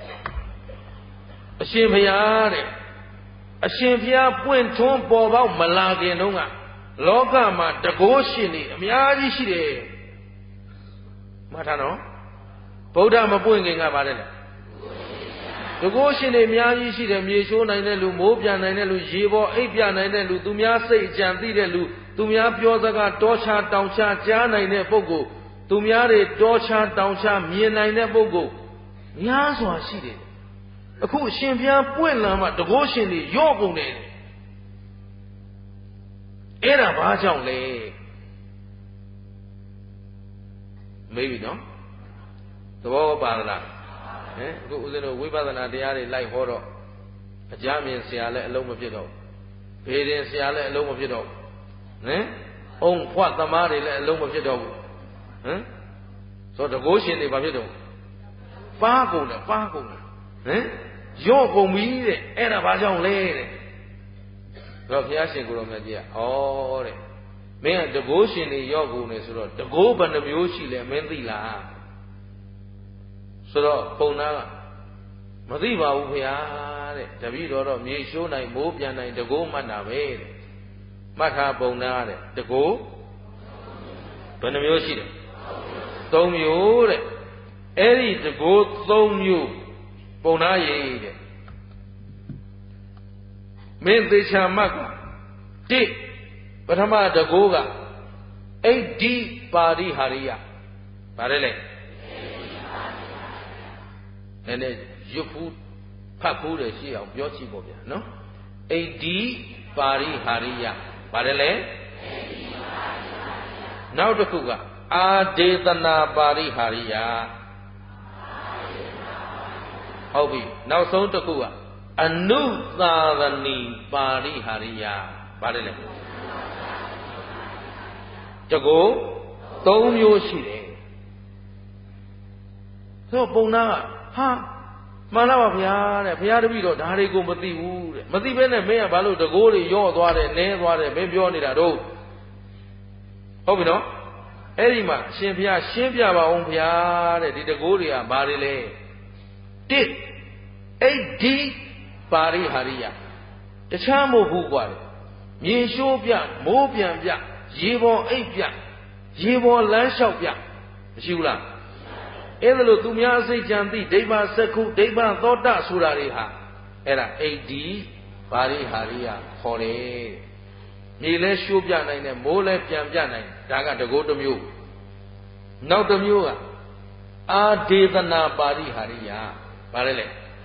အရှင်ဘုရားတဲ့အရှင်ဘုရားပွင့်ထွန်းပေါ်ပေါက်မလာခင်တုန်းကလောကမှာတကိုးရှင်နေအများကြီးရှိတယ်မှတ်ထားနော်ဗုဒ္ဓမပွင့်ခင်ကပါတယ်လေတကိုးရှင်တွေအများကြီးရှိတယ်မြေရှိုးနိုင်တဲ့လူမိုးပြန်နိုင်တဲ့လူရေပေါ်အိပ်ပြနိုင်တဲ့လူသူများစိတ်အကြံသိတဲ့လူသူများပြောစကားတောချတောင်ချကြားနိုင်တဲ့ပုဂ္ဂိုလ်သူများတွေတောချတောင်ချမြင်နိုင်တဲ့ပုဂ္ဂိုလ်များစွာရှိတယ်အခုအရှင်ဘုရားပွင့်လာမှတကောရှင်တွေရော့ကုန်တယ်အဲ့ဒါဘာကြောင့်လဲမေးပြီနော်သဘောပါလားဟင်အခုဦးဇင်းတို့ဝိပဿနာတရားတွေလိုက်ဟောတော့အကြမြင်ဆရာလည်းအလုံးမဖြစ်တော့ဘေးရင်ဆရာလည်းအလုံးမဖြစ်တော့ဟင်အုံဖွက်သမားတွေလည်းအလုံးမဖြစ်တော့ဘူးဟမ်ဆိုတော့တကောရှင်တွေဘာဖြစ်တော့ပါကုန်တယ်ပါကုန်တယ်ဟင်ရော့ကုန်ပြီတဲ့အဲ့ဒါဘာကြောင့်လဲတဲ့တော့ဘုရားရှင်ကိုယ်တော်မြတ်ကြီးကဩတဲ့မင်းကတကောရှင်တွေရော့ကုန်တယ်ဆိုတော့တကောဘယ်နှမျိုးရှိလဲမင်းသိလားဆိုတော့ပုံနာကမသိပါဘူးခင်ဗျာတဲ့တပည့်တော်တော့မြေရှိုးနိုင်မိုးပြန်နိုင်တကောမှတ်တာပဲတဲ့မှတ်ထားပုံနာတဲ့တကောဘယ်နှမျိုးရှိတယ်သုံးမျိုးတဲ့အဲ့ဒီတကောသုံးမျိုးပုံနာရေးတဲ့မင်းသေချာမှတ်ကတိပထမတကောကအိဋ္ဌိပါရိဟာရိယဗါတယ်လေနည်းနည်းရွတ်ဖူးဖတ်ဖူးတယ်ရှိအောင်ပြောကြည့်ပေါ့ဗျာနော်အိဋ္ဌိပါရိဟာရိယဗါတယ်လေနောက်တစ်ခုကအာဒေသနာပါရိဟာရိယဟုတ်ပြီနောက်ဆုံးတစ်ခုကအနုသာသနီပါရိဟာရိယဗါတယ်လေတကောသုံးမျိုးရှိတယ်ဆိုပုံနာကဟာမှန်လားပါဗျာတဲ့ဘုရားတပည့်တော်ဒါတွေကိုမသိဘူးတဲ့မသိဘဲနဲ့မင်းကဘာလို့တကိုးတွေရော့သွားတယ်နဲသွားတယ်မင်းပြောနေတာတော့ဟုတ်ပြီနော်အဲ့ဒီမှာအရှင်ဘုရားရှင်းပြပါအောင်ဗျာတဲ့ဒီတကိုးတွေကဘာတွေလဲတစ်အိဋ္ဌိပါရိဟာရိယတခြားမဟုတ်ဘူးကွာမြေရှိုးပြမိုးပြန်ပြရေပေါ်အိတ်ပြရေပေါ်လမ်းလျှောက်ပြမရှိဘူးလားအဲ့ဒါလို့သူများအစိတ်ကြံသိဒိဗ္ဗစက္ခုဒိဗ္ဗသောတဆိုတာတွေဟာအဲ့ဒါအိဋ္ဌိပါရိဟာရိယခေါ်တယ်မြေလဲရှိုးပြနိုင်တယ်မိုးလဲပြန်ပြနိုင်ဒါကတကောတစ်မျိုးနောက်တစ်မျိုးကအာဒေသနာပါရိဟာရိယဘာလဲလဲ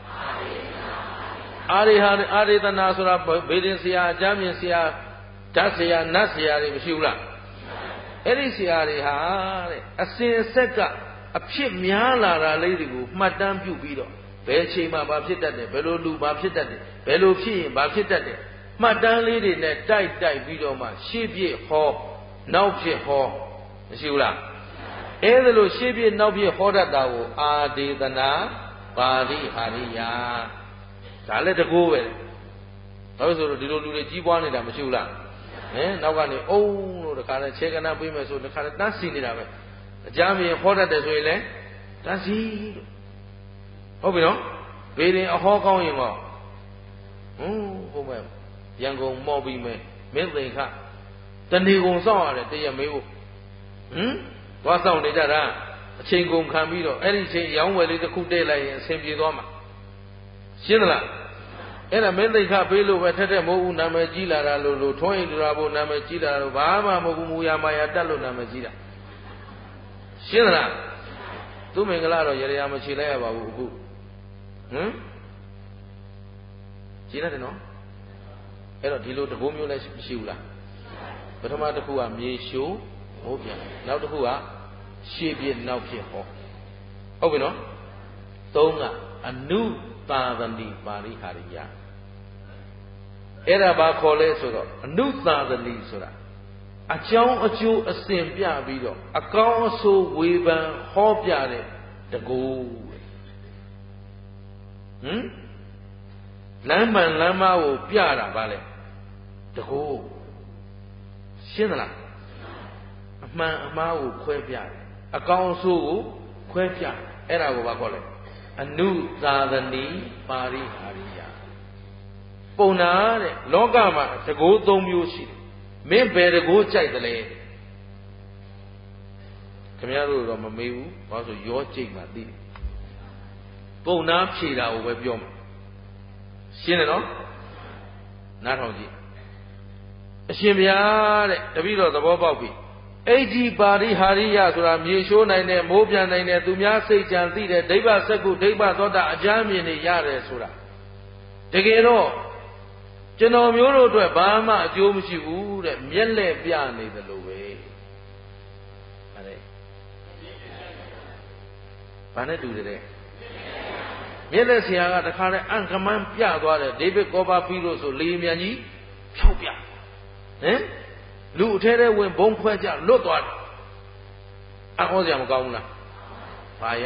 အာရိဟာအာဒေသနာဆိုတာဘေဒင်ဆရာအကြမ်းမြင်ဆရာဓာတ်ဆရာနတ်ဆရာတွေမရှိဘူးလားအဲ့ဒီဆရာတွေဟာတဲ့အစဉ်အဆက်ကအဖြစ်များလာတာလေးတွေကိုမှတ်တမ်းပြုပြီးတော့ဘယ်ချိန်မှဘာဖြစ်တတ်တယ်ဘယ်လိုလူဘာဖြစ်တတ်တယ်ဘယ်လိုဖြစ်ရင်ဘာဖြစ်တတ်တယ်မှတ်တမ်းလေးတွေနဲ့တိုက်တိုက်ပြီးတော့မှရှေ့ပြည့်ဟောနောက်ပြည့်ဟောမရှိဘူးလားအဲ့ဒါလို့ရှေ့ပြည့်နောက်ပြည့်ဟောတတ်တာကိုအာဒေသနာပါရိဟာရိယဒါလည်းတကောပဲဘာလို့ဆိုတော့ဒီလိုလူတွေကြီးပွားနေတာမရှိဘူးလားဟင်နောက်ကနေအုံလို့တခါလဲခြေကနာပေးမယ်ဆိုတခါလဲတန်းစီနေတာပဲအကြမ်းမြင်ဟောတတ်တယ်ဆိုရင်လည်းတန်းစီလို့ဟုတ်ပြီနော်ဘေးရင်အဟောကောင်းရင်တော့ဟွန်းဟုတ်မဲ့ရန်ကုန်မော်ပြီးမယ်မင်းသိခတဏီကုံစောင့်ရတယ်တရက်မေးဖို့ဟမ်သွားစောင့်နေကြတာအချိန်ကုန်ခံပြီးတော့အဲ့ဒီချိန်ရောင်းဝယ်လေးတစ်ခုတည့်လိုက်ရင်အဆင်ပြေသွားမှာရှင်းသလားအဲ့ဒါမင်းသိခပေးလို့ပဲထက်ထက်မဟုတ်ဘူးနာမည်ကြီးလာတာလို့လို့ထွန်းရင်တူတာဘို့နာမည်ကြီးလာတာလို့ဘာမှမဟုတ်ဘူးမူရမာယာတက်လို့နာမည်ကြီးတာရှင်းသလားသူမင်္ဂလာတော့ရရမချေလိုက်ရပါဘူးအခုဟမ်ရှင်းရတယ်နော်အဲ့တော့ဒီလိုတဘိုးမျိုးလည်းမရှိဘူးလားပထမတစ်ခုကမြေရှိုးမိုးပြန်နောက်တစ်ခုကရှေ့ပြနောက်ပြဟောဟုတ်ပြီနော်သုံးကအနုသာသနီပါရိဟာရိယအဲ့ဒါဘာခေါ်လဲဆိုတော့အနုသာသနီဆိုတာအကြောင်းအကျိုးအစဉ်ပြပြီးတော့အကောင်းအဆိုးဝေဖန်ဟောပြတဲ့တကူဟမ်လမ်းမှန်လမ်းမကိုပြတာဗါလဲတကူရှင်းသလားအမှန်အမှားကိုခွဲပြတယ်အကောင်းအဆိုးကိုခွဲပြအဲ့ဒါကိုဘာခေါ်လဲအနုသာသနီပါရိဟာရိယပုံနာတဲ့လောကမှာတကူသုံးမျိုးရှိတယ်မင်းဘယ်တကူကြိုက်တယ်လဲခင်ဗျားတို့တော့မမေးဘူးဘာလို့ဆိုရောကြိတ်မှသိတယ်ပုံနာဖြေတာကိုပဲပြောမှာရှင်းတယ်နော်နားထောင်ကြည့်အရှင်ဘုရားတဲ့တပည့်တော်သဘောပေါက်ပြီအိဋ္ဌိပါရိဟာရိယဆိုတာမြေရှိုးနိုင်တဲ့မိုးပြန်နိုင်တဲ့သူများစိတ်ကြံသိတဲ့ဒိဗ္ဗစက္ကုဒိဗ္ဗသောတာအကြမ်းမြင်နေရတယ်ဆိုတာတကယ်တော့ကျွန်တော်မျိုးတို့အတွက်ဘာမှအကျိုးမရှိဘူးတဲ့မျက်လက်ပြနေတယ်လို့ပဲဟာလေဘာနဲ့တူတယ်လဲမျက်လက်ဆရာကတခါတည်းအံကမန်းပြသွားတယ်ဒေးဗစ်ကောဘာဖီလို့ဆိုလေမြန်ကြီးဖြောက်ပြဟင်လူအထဲထဲဝင်ဘုံခွဲကြလွတ်သွားတယ်အဟောစရာမကောင်းဘူးလားဘာရ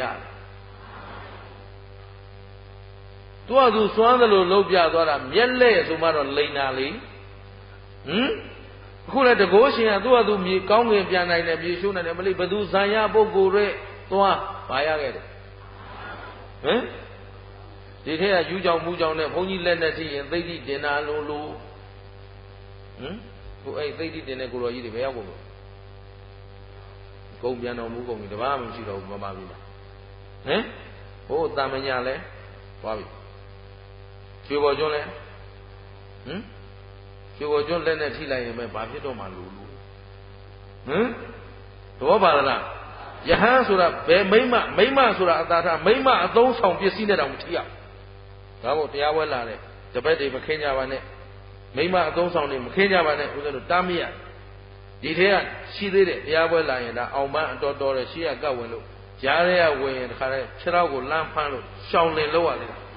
သူကသူစွမ်းသလိုလှုပ်ပြသွားတာမျက်လက်ဆိုမှတော့လိန်တာလေဟင်အခုလည်းတကိုးရှင်ကသူကသူမြေကောင်းကင်ပြန်နိုင်တယ်မြေရှိုးနိုင်တယ်မလိဘသူဇံရပုဂ္ဂိုလ်ရဲ့သွားဘာရခဲ့တယ်ဟင်ဒီထက်ကယူကြောင်မူကြောင်နဲ့ဘုန်းကြီးလက်နဲ့ထိရင်သိတိတင်တာလို့လို့ဟင်ကိုအဲ့သိတိတင်တဲ့ကိုတော်ကြီးတွေဘယ်ရောက်ကုန်လို့ကုံပြန်တော်မူကုန်ပြီတပားမှမရှိတော့ဘူးမပါဘူးလားဟင်ဟိုတာမညာလဲသွားပြီရွှေဘော်ကျွန်းလဲဟင်ရွှေဘော်ကျွန်းလက်နဲ့ထိလိုက်ရင်ပဲဘာဖြစ်တော့မှလို့လို့ဟင်တော့ပါလားယဟန်ဆိုတာဘယ်မိမ့်မမိမ့်မဆိုတာအသာထားမိမ့်မအသုံးဆောင်ပစ္စည်းနဲ့တောင်မထိရဒါမို့တရားဝဲလာတဲ့တပည့်တွေမခင်းကြပါနဲ့မိမအသုံးဆောင်နေမခင်းကြပါနဲ့ဦးဇင်းတို့တားမရဒီထဲကရှိသေးတယ်တရားပွဲလာရင်ဒါအောင်ပန်းအတော်တော်တဲ့ရှိရကပ်ဝင်လို့ရားရဲကဝင်ရင်တခါတည်းခြေထောက်ကိုလမ်းဖမ်းလို့ရှောင်လင်လောက်ရသေးတယ်ဟ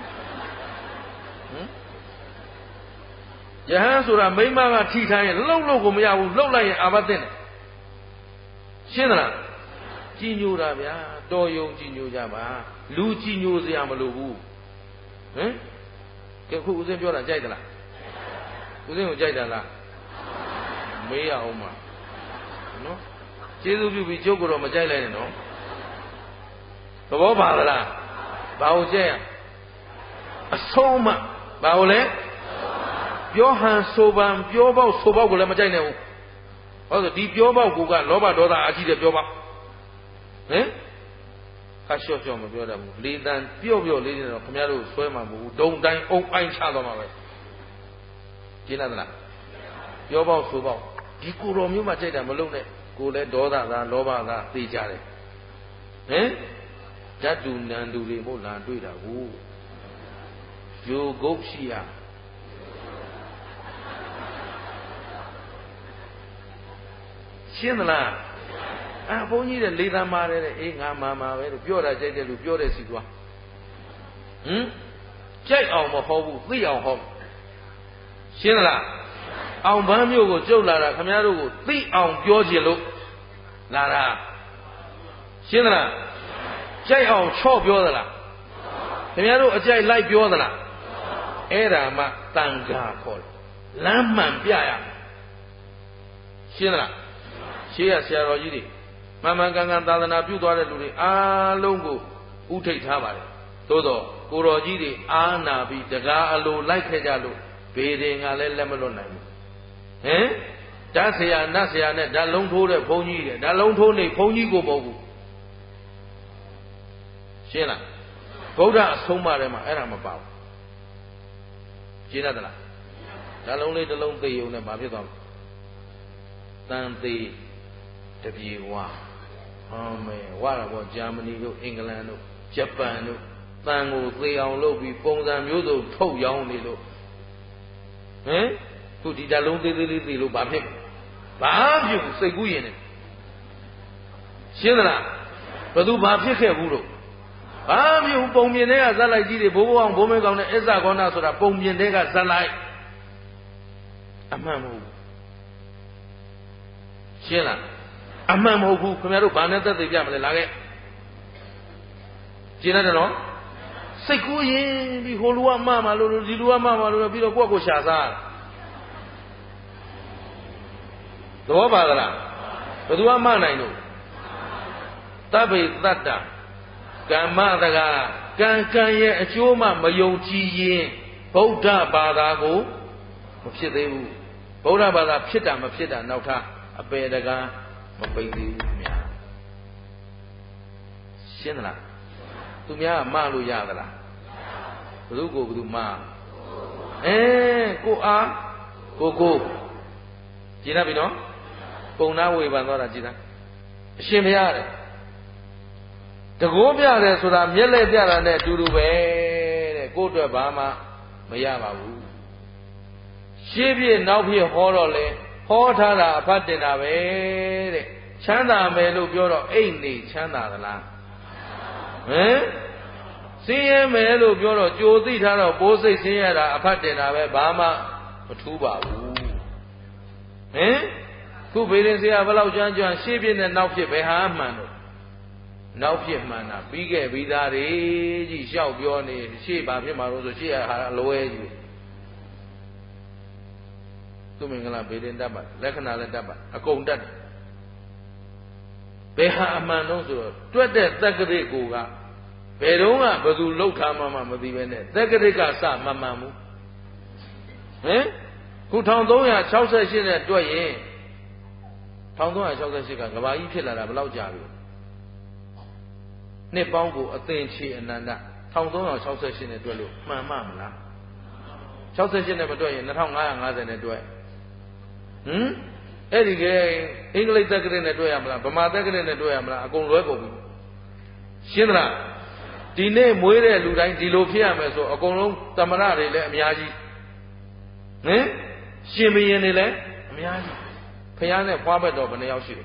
မ်ယဟန်ဆိုတာမိမကထိထိုင်းရင်လှုပ်လို့ကိုမရဘူးလှုပ်လိုက်ရင်အာဘတ်တဲ့ရှင်းသလားကြည်ညိုတာဗျာတော်ယုံကြည်ညိုကြပါလူကြည်ညိုစရာမလိုဘူးဟမ်ကဲခုဦးဇင်းပြောတာကြိုက်သလားဦးဇင်းကိုကြိုက်တယ်လားမေးရအောင်ပါနော်ကျေးဇူးပြုပြီးကျုပ်ကတော့မကြိုက်လိုက်နဲ့နော်သဘောပါလားဘာကိုကြိုက်ရအဆုံးမဘာကိုလဲပြောဟန်ဆိုပန်ပြောပေါက်ဆိုပေါက်ကိုလည်းမကြိုက်နိုင်ဘူးဟုတ်ဆိုဒီပြောပေါက်ကိုကလောဘဒေါသအကြီးတဲ့ပြောပေါက်ဟင်ခါလျှော့လျှော့မပြောတတ်ဘူးလေတန်ပြော့ပြော့လေးနေတော့ခင်ဗျားတို့ဆွဲမှာမဟုတ်ဘူးဒုံတိုင်းအုံအိုင်းချသွားမှာပဲရှင်းလားသလားပြောပေါက်ဆိုပေါက်ဒီကိုယ်တော်မျိုးမှကြိုက်တာမလုပ်နဲ့ကိုယ်လည်းဒေါသသာလောဘသာသိကြတယ်ဟင်ဓာတ်တူနံတူတွေမို့လာတွေ့တာကိုယူဂုတ်ရှိရရှင်းသလားအာဘုန်းကြီးတဲ့လေးသမားတဲ့အေးငါမာမာပဲလို့ပြောတာကြိုက်တယ်လို့ပြောတဲ့စီသွားဟင်ကြိုက်အောင်မဟောဘူးသိအောင်ဟောရှင်းသလားအောင်ပန်းမျိုးကိုကျုပ်လာတာခင်ဗျားတို့ကိုသိအောင်ပြောခြင်းလို့လာတာရှင်းသလားကြိုက်အောင်ချော့ပြောသလားခင်ဗျားတို့အကြိုက်လိုက်ပြောသလားအဲ့ဒါမှတန်ခါခေါ်တယ်လမ်းမှန်ပြရရှင်းသလားရှေးရဆရာတော်ကြီးတွေမှန်မှန်ကန်ကန်သာသနာပြုသွားတဲ့လူတွေအားလုံးကိုဥထိတ်ထားပါတယ်သို့တော့ကိုတော်ကြီးတွေအားနာပြီးတကားအလိုလိုက်ခဲ့ကြလို့ဘေးတွေကလည်းလက်မလွတ်နိုင်ဘူးဟင်ဓာတ်ဆရာနတ်ဆရာနဲ့ဓာတ်လုံးထိုးတဲ့ဘုန်းကြီးတွေဓာတ်လုံးထိုးနေဘုန်းကြီးကိုမဟုတ်ဘူးရှင်းလားဗုဒ္ဓအဆုံးအမထဲမှာအဲ့ဒါမပါဘူးရှင်းရသလားဓာတ်လုံးလေးတစ်လုံးသိုံနဲ့ဘာဖြစ်သွားမလဲတန်သေးတပြေဝါအမေဝါတော့ဗောဂျာမနီတို့အင်္ဂလန်တို့ဂျပန်တို့တန်ကိုသေအောင်လုပ်ပြီးပုံစံမျိုးစုံထုတ်ရောင်းနေလို့ဟင်ခုဒီဓာတ်လုံးသေးသေးလေးသိလို့ဘာဖြစ်ဘာဖြစ်စိတ်ကူးရင်နဲ့ရှင်းသလားဘယ်သူဘာဖြစ်ခဲ့ဘူးလို့ဘာဖြစ်ပုံမြင်တဲ့ကဇက်လိုက်ကြီးတွေဘိုးဘိုးအောင်ဘိုးမဲကောင်းတဲ့အစ္ဆကောနာဆိုတာပုံမြင်တဲ့ကဇက်လိုက်အမှန်မဟုတ်ဘူးရှင်းလားအမှန်မဟုတ်ဘူးခင်ဗျားတို့ဘာနဲ့သက်သေပြမလဲလာခဲ့ရှင်းတယ်နော်စိတ်ကူးရင်ဒီဟိုလူကမမလို့ဒီလူကမမလို့ပြီးတော့ကိုယ့်ကိုရှာစားသဘောပါလားဘယ်သူကမနိုင်လို့တဗ္ဗေတတ္တကမ္မတကကံကံရဲ့အကျိုးမှမယုံကြည်ရင်ဗုဒ္ဓဘာသာကိုမဖြစ်သေးဘူးဗုဒ္ဓဘာသာဖြစ်တာမဖြစ်တာနောက်ထားအပေတကားမပိတ်သေးဘူးခင်ဗျာရှင်းသလားသူများကမလို့ရသလားဘယ်သူကိုဘယ်သူမအဲကိုအားကိုကိုရှင်းရပြီနော်ပုံနာဝေဖန်သွားတာကြည်သားအရှင်ဘုရားတဲ့တကိုးပြတယ်ဆိုတာမျက်လက်ပြတာနဲ့အတူတူပဲတဲ့ကိုယ့်အတွက်ဘာမှမရပါဘူးရှေ့ပြနောက်ပြဟောတော့လေဟောထားတာအဖတ်တင်တာပဲတဲ့ချမ်းသာမယ်လို့ပြောတော့အိတ်နေချမ်းသာသလားဟမ်ဆင်းရဲမယ်လို့ပြောတော့ကြိုသိထားတော့ပိုးစိတ်ဆင်းရဲတာအဖတ်တင်တာပဲဘာမှမထူးပါဘူးဟင်ခုဘေရင်ဆရာဘယ်လောက်ကြမ်းကြမ်းရှေ့ပြနဲ့နောက်ပြဘယ်ဟာမှန်တော့နောက်ပြမှန်တာပြီးခဲ့ပြီးသားတွေကြီးလျှောက်ပြောနေရှေ့ဘာဖြစ်မှာလို့ဆိုရှေ့ဟာအလွဲကြီးသူမင်္ဂလာဘေရင်တတ်ပါလက္ခဏာလည်းတတ်ပါအကုန်တတ်တယ်ဘယ်ဟာအမှန်တော့ဆိုတော့တွက်တဲ့သက္ကရိကိုကဘယ်တော့မှဘယ်သူလှုပ်ထားမှမသိပဲနဲ့သက္ကရိကစမမှန်ဘူးဟင်ခုတစ်ထောင်သုံးရာ၆၈နဲ့တွက်ရင်တစ်ထောင်သုံးရာ၆၈ကကဘာကြီးဖြစ်လာတာဘယ်လောက်ကြာပြီနှစ်ပေါင်းကိုအသင်ချေအနန္တတစ်ထောင်သုံးရာ၆၈နဲ့တွက်လို့မှန်မှမလား၆၈နဲ့မတွက်ရင်နှစ်ထောင်ငါးရာငါးဆယ်နဲ့တွက်ဟမ်အဲ့ဒီကအင်္ဂလိပ်သက္ကရိနဲ့တွက်ရမလားဗမာသက္ကရိနဲ့တွက်ရမလားအကုန်လွဲကုန်ပြီရှင်းသလားဒီနေ့မွေးတဲ့လူတိုင်းဒီလိုဖြစ်ရမယ်ဆိုအကုန်လုံးသမဏတွေလည်းအများကြီးဟင်ရှင်ဘုရင်တွေလည်းအများကြီးဖယားနဲ့ဖွားဘက်တော်ဘယ်နှယောက်ရှိ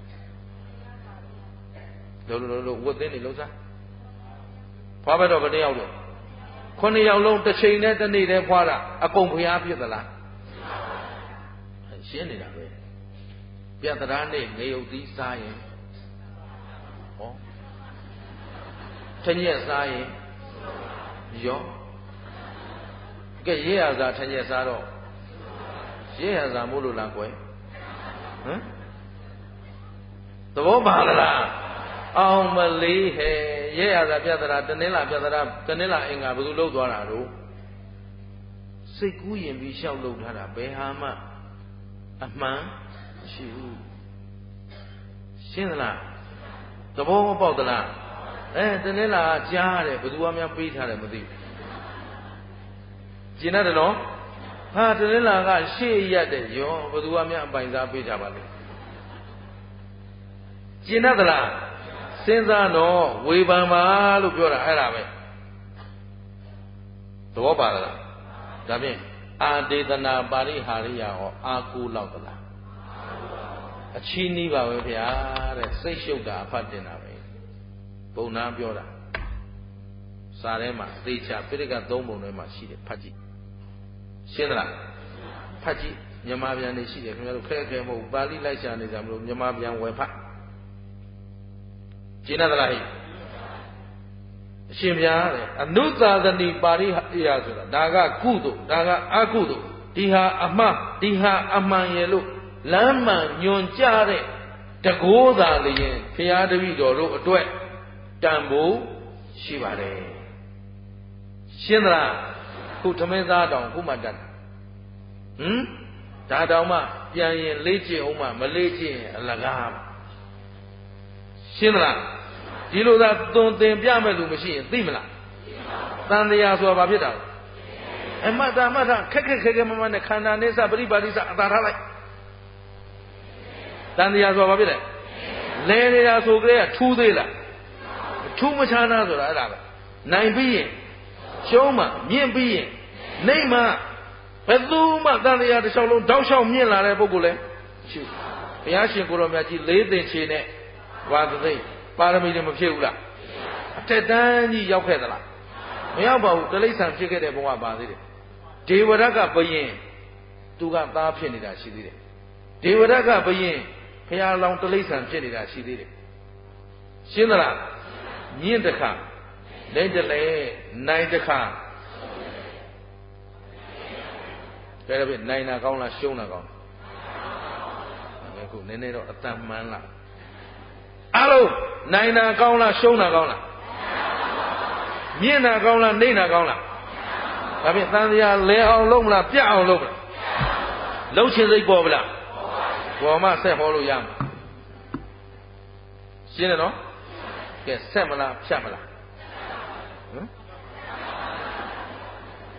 လဲလို့လို့လို့ဝတ်သိန်းနေလို့စားဖွားဘက်တော်ဘယ်နှယောက်လဲခုနှစ်ယောက်လုံးတစ်ချိန်နဲ့တစ်နေ့တည်းဖွားတာအကုန်ဖယားဖြစ်သလားရှင်းနေတာပဲပြတရာနဲ့ငရုတ်သီးစားရင်ဟောထညက်စားရင်ရောကဲရေရစာထညက်စားတော့ရေရစာမို့လို့လားကွယ်ဟမ်သဘောပါလားအောင်မလေးဟဲ့ရေရစာပြတရာတနင်္လာပြတရာတနင်္လာအင်္ဂါဘယ်သူလှုပ်သွားတာတော့စိတ်ကူးရင်ပြီးလျှောက်လှုပ်ထားတာဘယ်ဟာမှအမှန်ရှိဘူးရှင်းသလားသဘောမပေါက်သလားအဲတနင်္လာကြားတယ်ဘယ်သူမှမပေးထားတယ်မသိဘူးကျင်ရတယ်နော်ဟာတနင်္လာကရှေ့ရက်တယ်ရောဘယ်သူမှအပိုင်စားပေးထားပါလိမ့်ကျင်တတ်သလားစဉ်းစားတော့ဝေဖန်ပါလို့ပြောတာအဲ့ဒါပဲသဘောပါလားဒါဖြင့်အာဒေသနာပါရိဟာရိယဟောအာကူလောက်သလားအချီးနီးပါပဲဗျာတဲ့စိတ်ရှုပ်တာအဖတ်တင်တာပဲပုံနာပြောတာစာထဲမှာအသေးချာပိဋကသုံးပုံထဲမှာရှိတယ်ဖတ်ကြည့်ရှင်းသလားဖတ်ကြည့်မြန်မာပြန်နေရှိတယ်ခင်ဗျားတို့ခဲခဲမဟုတ်ပါဠိလိုက်ရှာနေကြမလို့မြန်မာပြန်ဝယ်ဖတ်ရှင်းသလားဟိအရှင်ဘုရားတဲ့အနုသာသနိပါရိဟိယဆိုတာဒါကကုသိုလ်ဒါကအကုသိုလ်ဒီဟာအမှားဒီဟာအမှန်ရဲ့လို့လမ်းမှန်ညွန်ကြတဲ့တကိုးသာလျင်ဘုရားတပည့်တော်တို့အတွက်တန်ဖို့ရှိပါတယ်ရှင်းသလားခုသမင်းသားတောင်ခုမှတတ်ဟမ်ဒါတောင်မှပြန်ရင်လေ့ကျင့်အောင်မှမလေ့ကျင့်ရင်အလကားရှင်းသလားဒီလိုသာသွန်သင်ပြမဲ့လူမရှိရင်သိမလားသံတရားဆိုတာဘာဖြစ်တာလဲအမတ်တာမတ်တာခက်ခက်ခဲခဲမမနဲ့ခန္ဓာနေစပရိပါတိစအသာထားလိုက်သံတရားဆိုတာဘာဖြစ်လဲလဲနေတာဆိုကြတဲ့ထူးသေးလားထူးမချားနာဆိုတာအဲ့ဒါပဲနိုင်ပြီးရင်ရှုံးမှမြင့်ပြီးရင်နှိမ့်မှဘယ်သူမှသံတရားတစ်လျှောက်လုံးတောက်လျှောက်မြင့်လာတဲ့ပုဂ္ဂိုလ်လဲရှိဘုရားရှင်ကိုရောမြတ်ကြီးလေးသိင်ချေနဲ့ဝါသသိပါရမီတွေမဖြစ်ဘူးလားအထက်တန်းကြီးရောက်ခဲ့သလားမရောက်ပါဘူးတိရစ္ဆာန်ဖြစ်ခဲ့တဲ့ဘဝပါသေးတယ်ဒေဝရတ်ကဘယင်သူကသားဖြစ်နေတာရှိသေးတယ်ဒေဝရတ်ကဘယင်ဘုရားလောင်းတိရစ္ဆာန်ဖြစ်နေတာရှိသေးတယ်ရှင်းသလားမြင့်တစ်ခါလက်တလဲနိုင်တစ်ခါဒါကြပြီနိုင်တာကောင်းလားရှုံးတာကောင်းလားအခုနည်းနည်းတော့အတန်မှန်လားအားလုံးနိုင်တာကောင်းလားရှုံးတာကောင်းလားမြင့်တာကောင်းလားနှိမ့်တာကောင်းလားဒါဖြင့်သံဃာလဲအောင်လုပ်မလားပြတ်အောင်လုပ်မလားလှုပ်ချင်စိတ်ပေါ်မလားပေါ်မှဆက်ဟောလို့ရမှာရှင်းတယ်နော်ကဲဆက်မလားဖြတ်မလားဟမ်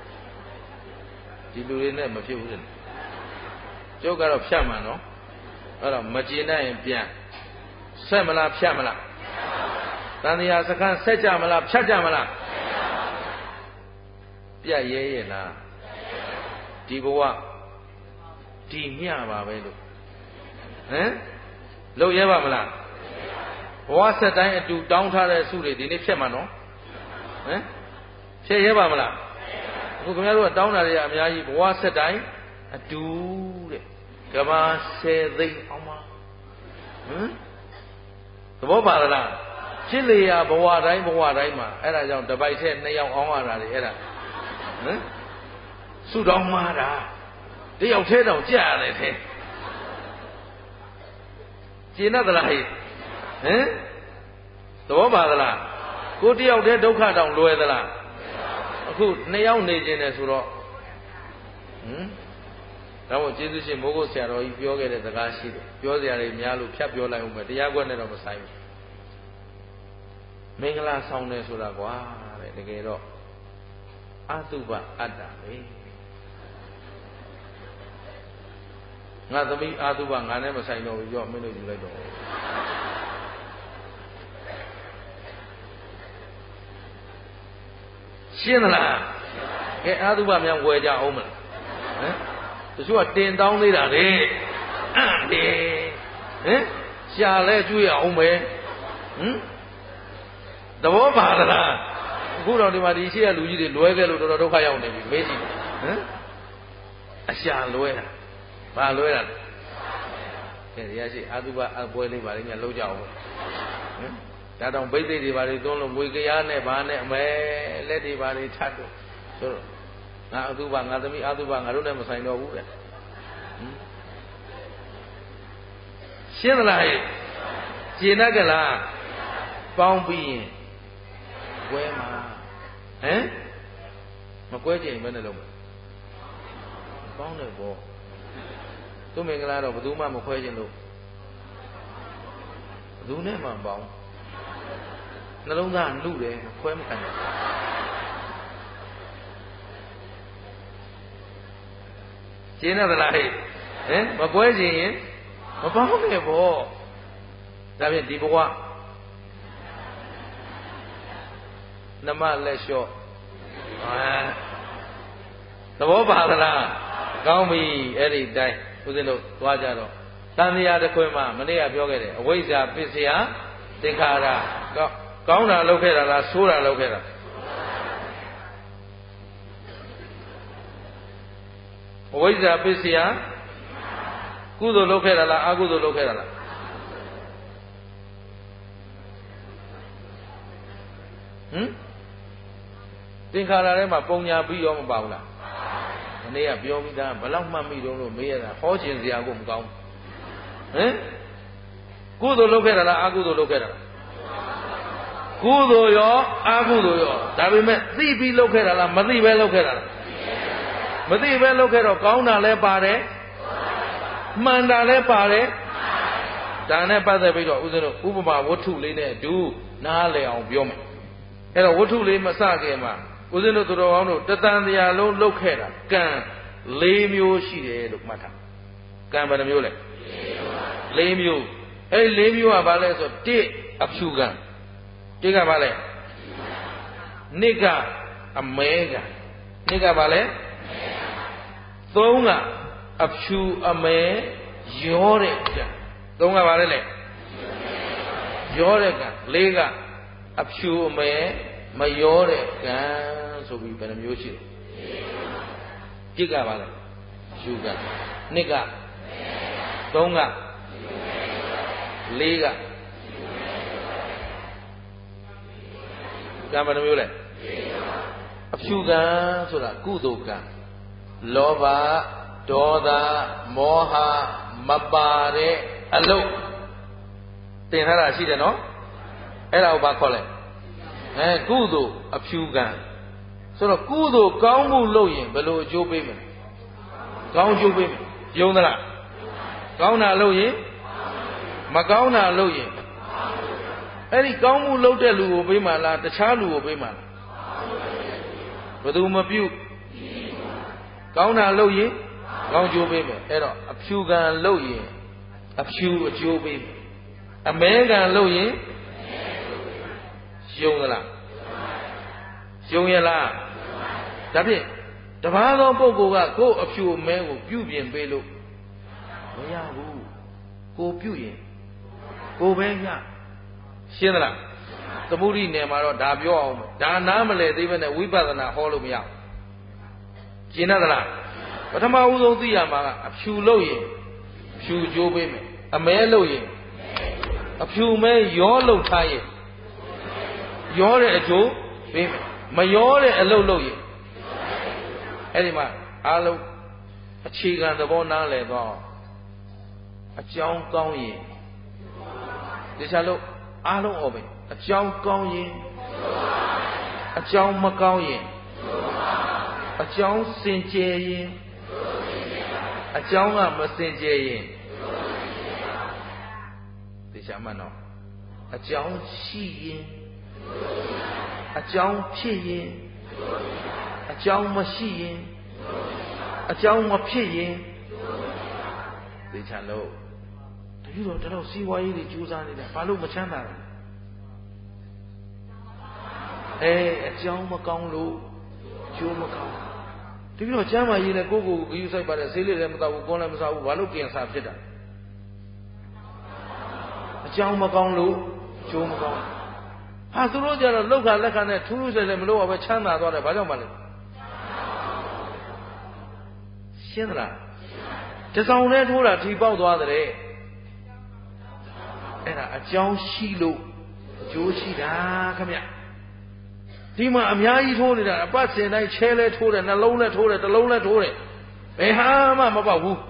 ဒီလူတွေနဲ့မဖြစ်ဘူးတဲ့ကျုပ်ကတော့ဖြတ်မှာနော်အဲ့တော့မကျေနပ်ရင်ပြန်ဆက်မလားဖြတ်မလားတန်တရားစခန်းဆက်ကြမလားဖြတ်ကြမလားပြတ်ရဲရဲ့လားဒီဘဝဒီမျှပါပဲလို့ဟမ်လုပ်ရဲပါမလားဘဝဆက်တိုင်းအတူတောင်းထားတဲ့စုတွေဒီနေ့ဖြတ်မှာနော်ဟမ်ဖြတ်ရဲပါမလားအခုခင်ဗျားတို့ကတောင်းတာတွေကအများကြီးဘဝဆက်တိုင်းအတူတဲ့ကဘာဆယ်သိန်းအောင်ပါဟမ်သဘောပါလားဖြစ်လေရဘဝတိုင်းဘဝတိုင်းမှာအဲ့ဒါကြောင့်တပိုက်ထဲနှစ်ယောက်အောင်ရတာတွေအဲ့ဒါဟမ်စုတောင်းမှားတာတယောက်ထဲတောင်ကြရတယ်ထဲကျင်သလားဟဲ့ဟမ်သဘောပါသလားကိုတယောက်တည်းဒုက္ခတောင်လွယ်သလားအခုနှစ်ယောက်နေခြင်းတယ်ဆိုတော့ဟမ်ဒါမို့ကျေးဇူးရှင်မိုးကုတ်ဆရာတော်ကြီးပြောခဲ့တဲ့စကားရှိတယ်ပြောစရာတွေများလို့ဖြတ်ပြောလိုက်ဦးမယ်တရားကွက်နဲ့တော့မဆိုင်ဘူးမင်္ဂလာဆောင်တယ်ဆိုတာကွာတဲ့တကယ်တော့အတုပအတ္တပဲငါသမီးအတုပငါနဲ့မဆိုင်တော့ဘူးရော့မင်းတို့ယူလိုက်တော့ရှင်းသလားကဲအတုပများဝယ်ကြအောင်မလားဟမ်တချို့ကတင်တောင်းသေးတာလေအံ့တယ်ဟမ်ရှာလဲကျွေးရအောင်ပဲဟမ်သဘောပါသလားအခုတော့ဒီမှာဒီရှိရလူကြီးတွေလွဲခဲ့လို့တော်တော်ဒုက္ခရောက်နေပြီမေးကြည့်ဟမ်အရှာလွဲတာဘာလွဲတာလဲကဲရရှိအာသုဘအပွဲလေးပါလိမ့်မယ်လှုပ်ကြအောင်ဟမ်ဒါတောင်ဘိသိက်တွေပါတွေသွန်းလို့ငွေကြရားနဲ့ဘာနဲ့အမဲလက်တွေပါတွေထတ်တော့ဆိုတော့ငါအာသုဘငါသမီးအာသုဘငါတို့နဲ့မဆိုင်တော့ဘူးတဲ့ဟမ်ရှင်းသလားဟဲ့ရှင်းတတ်ကြလားပေါင်းပြီးရင်ကွဲမှာဟမ်မကွဲကြရင်ဘယ်နဲ့လုံးမလဲပေါင်းတယ်ပေါ့သူမင်္ဂလာတော့ဘယ်သူမှမခွဲခြင်းလို့ဘယ်သူနဲ့မှမပေါင်းနှလုံးသားနုတယ်ခွဲမခံဘူးရှင်းသလားဟဲ့ဟမ်မကွဲခြင်းရင်မပေါင်းနဲ့ပေါ့ဒါဖြင့်ဒီဘဝနမလက်လျှော့သဘောပါသလားကောင်းပြီအဲ့ဒီတိုင်းဦးဇင်းတို့သွားကြတော့တန်တရားတစ်ခွင်မှမနေ့ကပြောခဲ့တယ်အဝိဇ္ဇာပစ္စယသင်္ခါရကောင်းတာလုပ်ခဲ့တာလားဆိုးတာလုပ်ခဲ့တာအဝိဇ္ဇာပစ္စယကုသိုလ်လုပ်ခဲ့တာလားအကုသိုလ်လုပ်ခဲ့တာလားဟမ်သင်္ခါရထဲမှာပုံညာပြီးရောမပါဘူးလားမနေ့ကပြောပြီးသားဘယ်လောက်မှတ်မိတုံးလို့မေးရတာဟောခြင်းစရာကိုမကောင်းဟမ်ကုသိုလ်လုပ်ခဲ့တာလားအကုသိုလ်လုပ်ခဲ့တာလားကုသိုလ်ရောအကုသိုလ်ရောဒါပေမဲ့သိပြီးလုပ်ခဲ့တာလားမသိပဲလုပ်ခဲ့တာလားမသိပဲလုပ်ခဲ့တော့ကောင်းတာလည်းပါတယ်မှန်တာလည်းပါတယ်ဒါနဲ့ပတ်သက်ပြီးတော့ဦးဇင်းတို့ဥပမာဝတ္ထုလေးနဲ့အတူနားလည်အောင်ပြောမယ်အဲ့တော့ဝတ္ထုလေးမစခင်မှာဦးဇင်းတို့သူတော်ကောင်းတို့တသံတရားလုံးလှုပ်ခဲ့တာကံ၄မျိုးရှိတယ်လို့မှတ်ထားကံဘယ်နှမျိုးလဲ၄မျိုးအဲ့ဒီ၄မျိုးကဘာလဲဆိုတစ်အဖြူကံတစ်ကဘာလဲနှစ်ကအမဲကံနှစ်ကဘာလဲသုံးကအဖြူအမဲရောတဲ့ကံသုံးကဘာလဲလဲရောတဲ့ကံလေးကအဖြူအမဲမရောတဲ့ကံဆိုပြီးဘယ်နှမျိုးရှိလဲတစ်ကဘာလဲဖြူကံနှစ်ကသုံးကလေးကကံဘယ်နှမျိုးလဲအဖြူကံဆိုတာကုသိုလ်ကံလောဘဒေါသမောဟမပါတဲ့အလုပ်သင်ထားတာရှိတယ်နော်အဲ့ဒါကိုဘာခေါ်လဲအဲကုသိုလ်အဖြူကံဆိုတော့ကုသိုလ်ကောင်းမှုလုပ်ရင်ဘယ်လိုအကျိုးပေးမလဲကောင်းကျိုးပေးမယ်ယုံသလားကောင်းတာလုပ်ရင်မကောင်းတာလုပ်ရင်အဲ့ဒီကောင်းမှုလုပ်တဲ့လူကိုပေးမှလားတခြားလူကိုပေးမှလားဘယ်သူမပြုကောင်းတာလုပ်ရင်ကောင်းကျိုးပေးမယ်အဲ့တော့အဖြူကံလုပ်ရင်အဖြူအကျိုးပေးအမဲခံလို့ရင်ယုံသလားယုံရလားဒါဖြင့်တပါးသောပုဂ္ဂိုလ်ကကိုယ်အဖြူအမဲကိုပြုပြင်ပေးလို့မရဘူးကိုပြုရင်ကိုပဲရရှင်းသလားသမုဒိနယ်မှာတော့ဒါပြောအောင်ဒါနားမလဲသေးပဲနဲ့ဝိပဿနာဟောလို့မရဘူးရှင်းသလားပထမဦးဆုံးသိရမှာကအဖြူလို့ရင်ဖြူကြိုးပေးမယ်အမဲလို့ရင်အဖြူမဲရောလို့ထားရင်ရောတဲ့အကျိုးပေးမယ်မရောတဲ့အလုပ်လုပ်ရင်အဲ့ဒီမှာအားလုံးအခြေခံသဘောနားလည်သွားအောင်အကြောင်းကောင်းရင်တခြားလို့အားလုံးအော်ပဲအကြောင်းကောင်းရင်အကြောင်းမကောင်းရင်အကြောင်းစင်ကြယ်ရင်အကြောင်းကမစင်ကြယ်ရင်တခြားမှတော့အကြောင်းရှိရင်အကြောင်းဖြစ်ရင်အကြောင်းမရှိရင်အကြောင်းမဖြစ်ရင်သိချလို့တတိတော့တော်စီဝါရေးတွေကြိုးစားနေတယ်ဘာလို့မချမ်းသာလဲအဲအကြောင်းမကောင်းလို့ကျိုးမကောင်းတတိတော့ချမ်းသာရေးနဲ့ကိုယ့်ကိုယ်ကိုဂရုစိုက်ပါတဲ့ဆေးလေးလည်းမတော့ဘူးကောလည်းမစားဘူးဘာလို့ကင်ဆာဖြစ်တာအကြောင်းမကောင်းလို့ကျိုးမကောင်းဟာသူတို့ကြတော့လောက်ခါလက်ခါနဲ့ထူးထူးဆဲဆဲမလို့ပဲချမ်းသာသွားတယ်ဘာကြောင့်မလဲရှင်းသလားတဆောင်နဲ့ထိုးတာထီပေါက်သွားတဲ့အဲ့ဒါအကြောင်းရှိလို့အကျိုးရှိတာခမဒီမှာအများကြီးထိုးနေတာအပတ်စဉ်တိုင်းချဲလဲထိုးတယ်နှလုံးလဲထိုးတယ်တစ်လုံးလဲထိုးတယ်ဘယ်ဟာမှမပေါက်ဘူး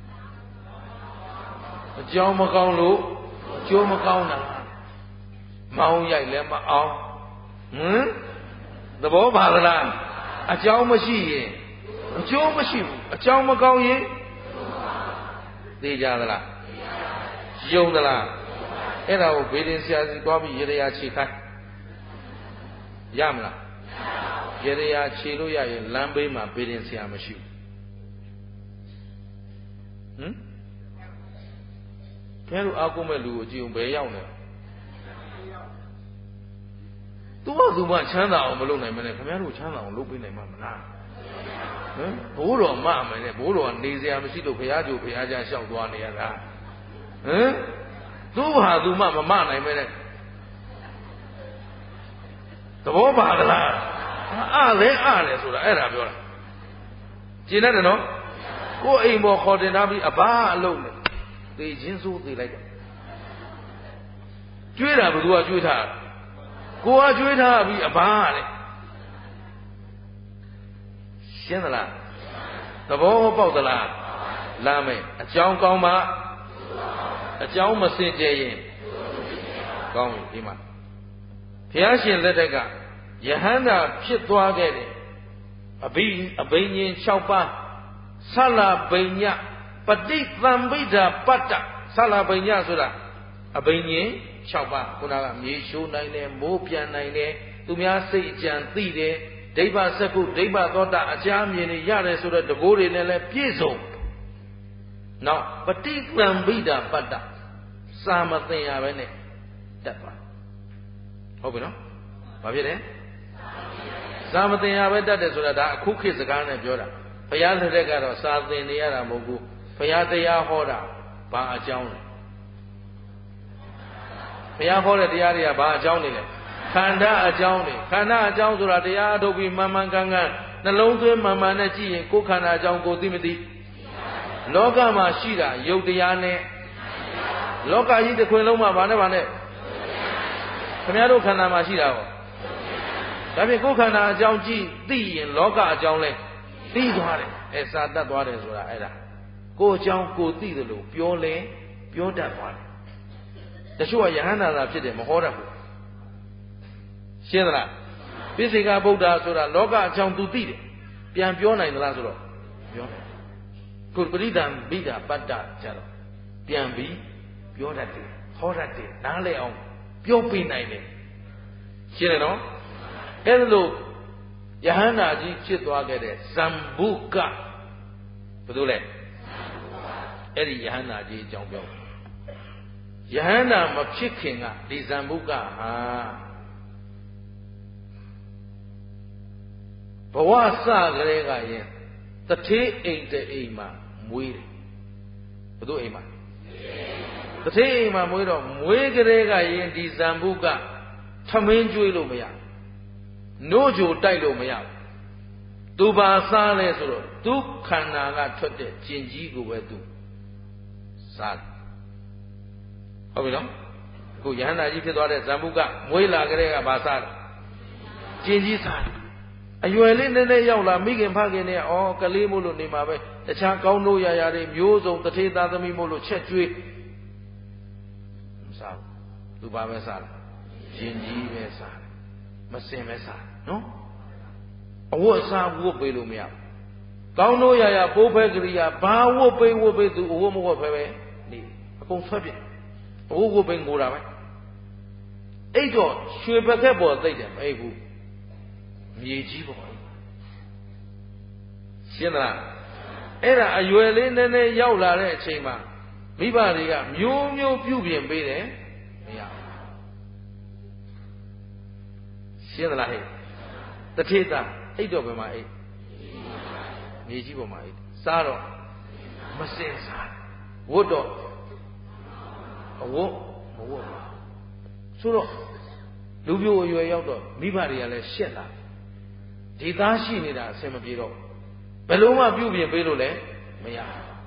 အကြောင်းမကောင်းလို့အကျိုးမကောင်းတာမောင်းရိုက်လည်းမအောင်ဟမ်သဘောပါလားအကြောင်းမရှိရင်အကျိုးမရှိဘူးအကြောင်းမကောင်းရင်သိကြသလားယုံသလားအဲ့ဒါကိုဘေးရင်ဆရာစီသွားပြီးရေရာခြေခိုင်းရမလားရေရာခြေလို့ရရင်လမ်းဘေးမှာဘေးရင်ဆရာမရှိဘူးဟမ်ခဲလို့အာကုမဲ့လူကိုကြည့်အောင်ဘယ်ရောက်နေသူကသူမှချမ်းသာအောင်မလုပ်နိုင်မနဲ့ခင်ဗျားတို့ချမ်းသာအောင်လုပ်ပေးနိုင်မှာမလားဟမ်ဘိုးတော်မအမယ်နဲ့ဘိုးတော်ကနေစရာမရှိလို့ဘုရားကျိုးဘုရားကြားလျှောက်သွားနေရတာဟမ်သူ့ဟာသူမှမမနိုင်မဲနဲ့သဘောပါသလားအားလဲအားလဲဆိုတာအဲ့ဒါပြောတာကျင်တယ်နော်ကိုယ်အိမ်ပေါ်ခေါ်တင်ထားပြီးအဘာအလုံးနဲ့သေချင်းစိုးသေလိုက်တယ်ကျွေးတာဘယ်သူကကျွေးထားကိုကကျွေးထားပြီးအဘာလေရှင်းသလားသဘောပေါက်သလားလာမယ်အကြောင်းကောင်းမှအကြောင်းမစင်ကြယ်ရင်ကောင်းပြီဒီမှာဘုရားရှင်လက်ထက်ကယဟန္တာဖြစ်သွားခဲ့တယ်အဘိအဘိညာဉ်၆ပါးဆလဘိညပฏิသံဘိဓာပတ္တဆလဘိညဆိုတာအဘိညာဉ်၆ပါးခုနကမြေရှိုးနိုင်တယ်မိုးပြန်နိုင်တယ်သူများစိတ်အကြံသိတယ်ဒိဗ္ဗစက္ခုဒိဗ္ဗသောတာအချားမြင်နေရတယ်ဆိုတော့တကိုးတွေနဲ့လည်းပြည့်စုံနောက်ပฏิသံဘိဓာပတ္တစာမသိရပဲနဲ့တက်သွားဟုတ်ပြီနော်ဘာဖြစ်လဲစာမသိရပဲတက်တယ်ဆိုတာဒါအခုခေတ်စကားနဲ့ပြောတာဘုရားလက်ထက်ကတော့စာသင်နေရတာမဟုတ်ဘူးဘုရားတရားဟောတာဘာအကြောင်းလဲဘုရားဟောတဲ့တရားတွေကဘာအကြောင်းနေလဲခန္ဓာအကြောင်းတွေခန္ဓာအကြောင်းဆိုတာတရားထုတ်ပြီးမှန်မှန်ကန်ကန်နှလုံးသွင်းမှန်မှန်နဲ့ကြည့်ရင်ကိုယ်ခန္ဓာအကြောင်းကိုသိမသိလောကမှာရှိတာယုတ်တရားနဲ့လောကကြီးတစ်ခွင်လုံးမှာဘာနဲ့ဘာနဲ့ခင်ဗျားတို့ခန္ဓာမှာရှိတာဟောဒါဖြင့်ကိုယ်ခန္ဓာအကြောင်းကြည့်သိရင်လောကအကြောင်းလဲသိသွားတယ်အဲစာတတ်သွားတယ်ဆိုတာအဲ့ဒါကိုယ်အကြောင်းကိုသိတယ်လို့ပြောလဲပြောတတ်သွားတယ်တချို့ကယဟန္တာသာဖြစ်တယ်မဟောတတ်ဘူးရှင်းသလားပိစိကဗုဒ္ဓဆိုတာလောကအကြောင်းသူသိတယ်ပြန်ပြောနိုင်သလားဆိုတော့ပြောတယ်ခုပရိဒံဘိဓာပတ္တကြတော့ပြန်ပြီးပြောတတ်တယ်ဟောတတ်တယ်နားလည်အောင်ပြောပြနိုင်တယ်ရှင်းတယ်နော်အဲ့ဒါလို့ယဟန္တာကြီးဖြစ်သွားခဲ့တဲ့ဇံဘုကဘယ်လိုလဲအဲ့ဒီယဟန္တာကြီးအကြောင်းပြောယဟန္တာမဖြစ်ခင်ကဒီဇံဘုကဟာဘဝစကလေးကရင်တထေးအိမ်တအိမ်မှာမွေးတယ်ဘယ်သူအိမ်မှာတထေးအိမ်မှာမွေးတော့မွေးကလေးကရင်ဒီဇံဘုကထမင်းကျွေးလို့မရနို့ကြိုတိုက်လို့မရသူပါစားလဲဆိုတော့သူခန္ဓာကထွက်တဲ့ကျင်ကြီးကိုပဲသူစားတယ်ဟုတ်ပြီနော်အခုယဟန္တာကြီးဖြစ်သွားတဲ့ဇံဘုကမွေးလာကလေးကဘာစားလဲကျင်ကြီးစားတယ်အရွယ်လေးနည်းနည်းရောက်လာမိခင်ဖခင်နဲ့ဩကလေးမို့လို့နေမှာပဲတခြားကောင်းလို့ရရတွေမျိုးစုံတထေးသားသမီးမို့လို့ချက်ကျွေးမစားဘူးသူပါပဲစားတယ်ကျင်ကြီးပဲစားတယ်မစင်ပဲစားနော်အဝတ်အစားဝတ်ပေးလို့မရဘူးကောင်းလို့ရရပိုးဖဲကရိယာဘာဝတ်ပေးဝတ်ပေးသူအဝတ်မဝတ်ဖဲပဲနေအကုန်ဆွဲပြအဝတ်ဝတ်ပေးငိုတာပဲအဲ့တော့ရွှေပကက်ပေါ်သိတယ်မအိပ်ဘူးမြေကြီးပေါ်ရှင်းသလားအဲ့ဒါအရွယ်လေးနည်းနည်းရောက်လာတဲ့အချိန်မှာမိဘတွေကမျိုးမျိုးပြုပြင်ပေးတယ်မရဘူးရှင်းသလားဟဲ့တထေးသားအိတ်တော့ဘယ်မှာအိတ်မြေကြီးပေါ်မှာအိတ်စားတော့မစင်စားဝတ်တော့အဝတ်မဝတ်ပါဆိုတော့လူပြိုအရွယ်ရောက်တော့မိဘတွေကလည်းရှက်လာဒီသားရှိနေတာအဆင်မပြေတော့ဘယ်လုံးမှပြုပြင်ပေးလို့လည်းမရ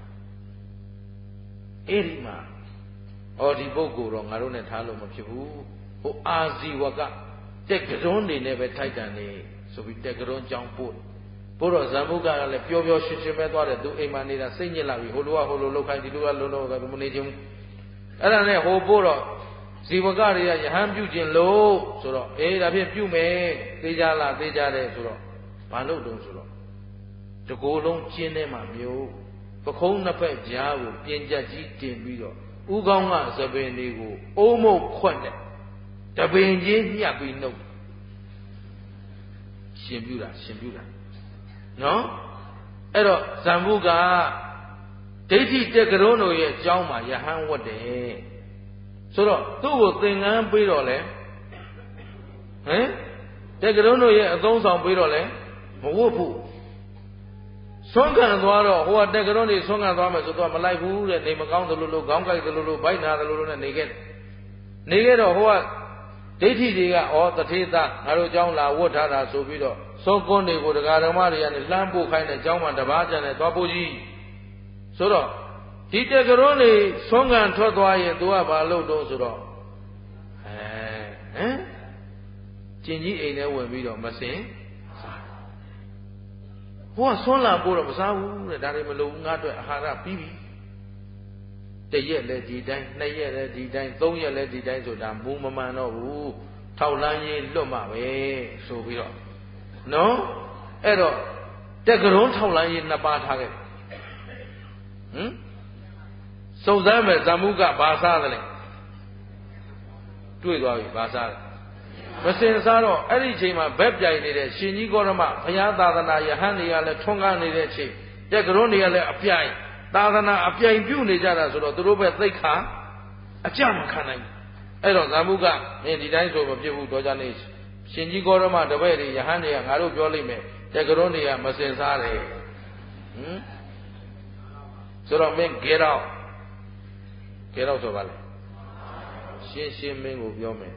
အဲ့ဒီမှာဩဒီပုဂ္ဂိုလ်တော့ငါတို့နဲ့ထားလို့မဖြစ်ဘူးဟိုအာဇီဝကတက်ကရွန်းနေနဲ့ပဲထိုက်တန်နေဆိုပြီးတက်ကရွန်းကြောင်းပို့ပို့တော့ဇံဘုကကလည်းပျော်ပျော်ရွှင်ရွှင်ပဲသွားတယ်သူအိမ်မှာနေတာစိတ်ညစ်လာပြီဟိုလိုကဟိုလိုလောက်ခိုင်းဒီလိုကလုံးလုံးကမနေချင်ဘူးအဲ့ဒါနဲ့ဟိုပို့တော့ဇီဝကတွေကယဟန်ပြုခြင်းလို့ဆိုတော့အေးဒါဖြင့်ပြုမယ်သိကြလားသိကြတယ်ဆိုတော့ဘာလို့တုံးဆိုတော့တကိုယ်လုံးကျင်းထဲမှာမျိုးပခုံးနှစ်ဖက်ကြားကိုပြင်ကြက်ကြီးတင်ပြီးတော့ဥကောင်းကသပင်တွေကိုအိုးမုတ်ခွက်တယ်တပင်ချင်းညှပ်ပြီးနှုတ်ရှင်ပြူတာရှင်ပြူတာနော်အဲ့တော့ဇံဘုကဒိဋ္ဌိတက်ကရုံးတို့ရဲ့အကြောင်းမှာယဟန်ဝတ်တယ်ဆိုတော့သူ့ကိုသင်္ကန်းပေးတော့လေဟမ်တက်ကရုံးတို့ရဲ့အသုံးဆောင်ပေးတော့လေမဝတ်ဘူးဆွမ်းခံသွားတော့ဟိုကတက်ကရုံးတွေဆွမ်းခံသွားမယ်ဆိုတော့မလိုက်ဘူးတဲ့နေမကောင်းသလိုလိုခေါင်းကိုက်သလိုလိုဗိုက်နာသလိုလိုနဲ့နေခဲ့တယ်နေခဲ့တော့ဟိုကဒိဋ္ဌိတွေကဩတထေးသားငါတို့เจ้าလာဝတ်ထားတာဆိုပြီးတော့စောကွန်းတွေကိုဒကာဓမ္မတွေကနေလှမ်းပို့ခိုင်းတဲ့เจ้าမှတပါးကြံနဲ့သွားပို့ကြီးဆိုတော့ဒီတက်ကရုံးတွေဆွမ်းခံထွက်သွားရင်သူကဘာလုပ်တော့ဆိုတော့အဲဟမ်ကျင်ကြီးအိမ်ထဲဝင်ပြီးတော့မစင်စားဟိုကဆွမ်းလာပို့တော့မစားဘူးတဲ့ဒါတွေမလုပ်ဘူးငါအတွက်အာဟာရပြီးပြီတရက်လည်းဒီတိုင်းနှစ်ရက်လည်းဒီတိုင်းသုံးရက်လည်းဒီတိုင်းဆိုတာမူမမှန်တော့ဘူးထောက်လန်းရေးလွတ်မှာပဲဆိုပြီးတော့နော်အဲ့တော့တက်ကရုံးထောက်လန်းရေးနှစ်ပါးထားခဲ့ဟမ်စုံစမ်းမယ်ဇမ္မုကဘာစားသလဲတွေ့သွားပြီဘာစားလဲမစင်စားတော့အဲ့ဒီအချိန်မှာဘက်ပြိုင်နေတဲ့ရှင်ကြီးကောရမဘုရားသာသနာယဟန်တွေကလည်းထွန်းကားနေတဲ့အချိန်တက်ကရုံးတွေကလည်းအပြိုင်သာသနာအပြိုင်ပြုနေကြတာဆိုတော့သူတို့ပဲသိက္ခာအကြမခံနိုင်ဘူးအဲ့တော့ဇာမုကမင်းဒီတိုင်းဆိုမဖြစ်ဘူးတော့ကြနေရှင်ကြီးကောရမတပည့်တွေယဟန်တွေကငါတို့ပြောလိမ့်မယ်တက်ကရုံးတွေကမစင်စားတယ်ဟမ်ဆိုတော့မင်း get out get out ဆိုပါလေရှင်းရှင်းမင်းကိုပြောမယ်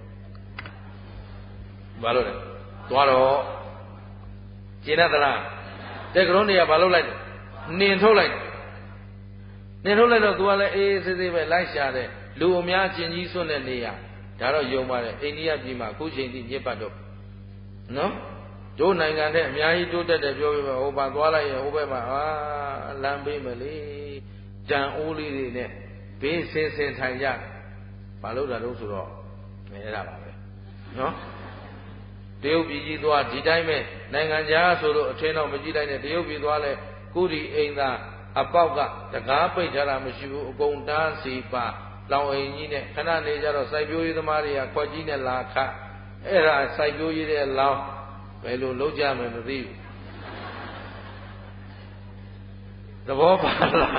ဘာလို့လဲသွားတော့ကျင်တတ်လားတက်ကရုံးတွေကဘာလုပ်လိုက်လဲနင်ထုတ်လိုက်နင်ထုတ်လိုက်တော့ तू ကလည်းအေးဆေးဆေးပဲလိုက်ရှာတယ်လူအများကျင်ကြီးစွန့်တဲ့နေရဒါတော့ယုံပါတယ်အိန္ဒိယပြည်မှာအခုချိန်ထိညစ်ပတ်တော့နော်တို့နိုင်ငံထဲအများကြီးတိုးတက်တယ်ပြောပြပါဟိုဘာသွားလိုက်ရင်ဟိုဘက်မှာအာလမ်းပေးမယ်လေကြံအိုးလေးတွေနဲ့ဘေးဆင်းဆင်းထိုင်ကြဘာလို့တာတော့ဆိုတော့အဲ့ဒါပါပဲနော်တရုတ်ပြည်ကြီးသွားဒီတိုင်းပဲနိုင်ငံခြားဆိုတော့အထင်းတော့မကြည့်လိုက်နဲ့တရုတ်ပြည်သွားလဲကုဒီအိမ်သာအပေါက်ကတကားပိတ်ထားတာမရှိဘူးအကုန်တားစီပါလောင်အိမ်ကြီးနဲ့ခဏနေကြတော့စိုက်ပျိုးရေးသမားတွေကခွက်ကြီးနဲ့လာခတ်အဲ့ဒါစိုက်ပျိုးရေးတဲ့လောင်ဘယ်လိုလုပ်ကြမယ်မသိဘူးသဘောပါလား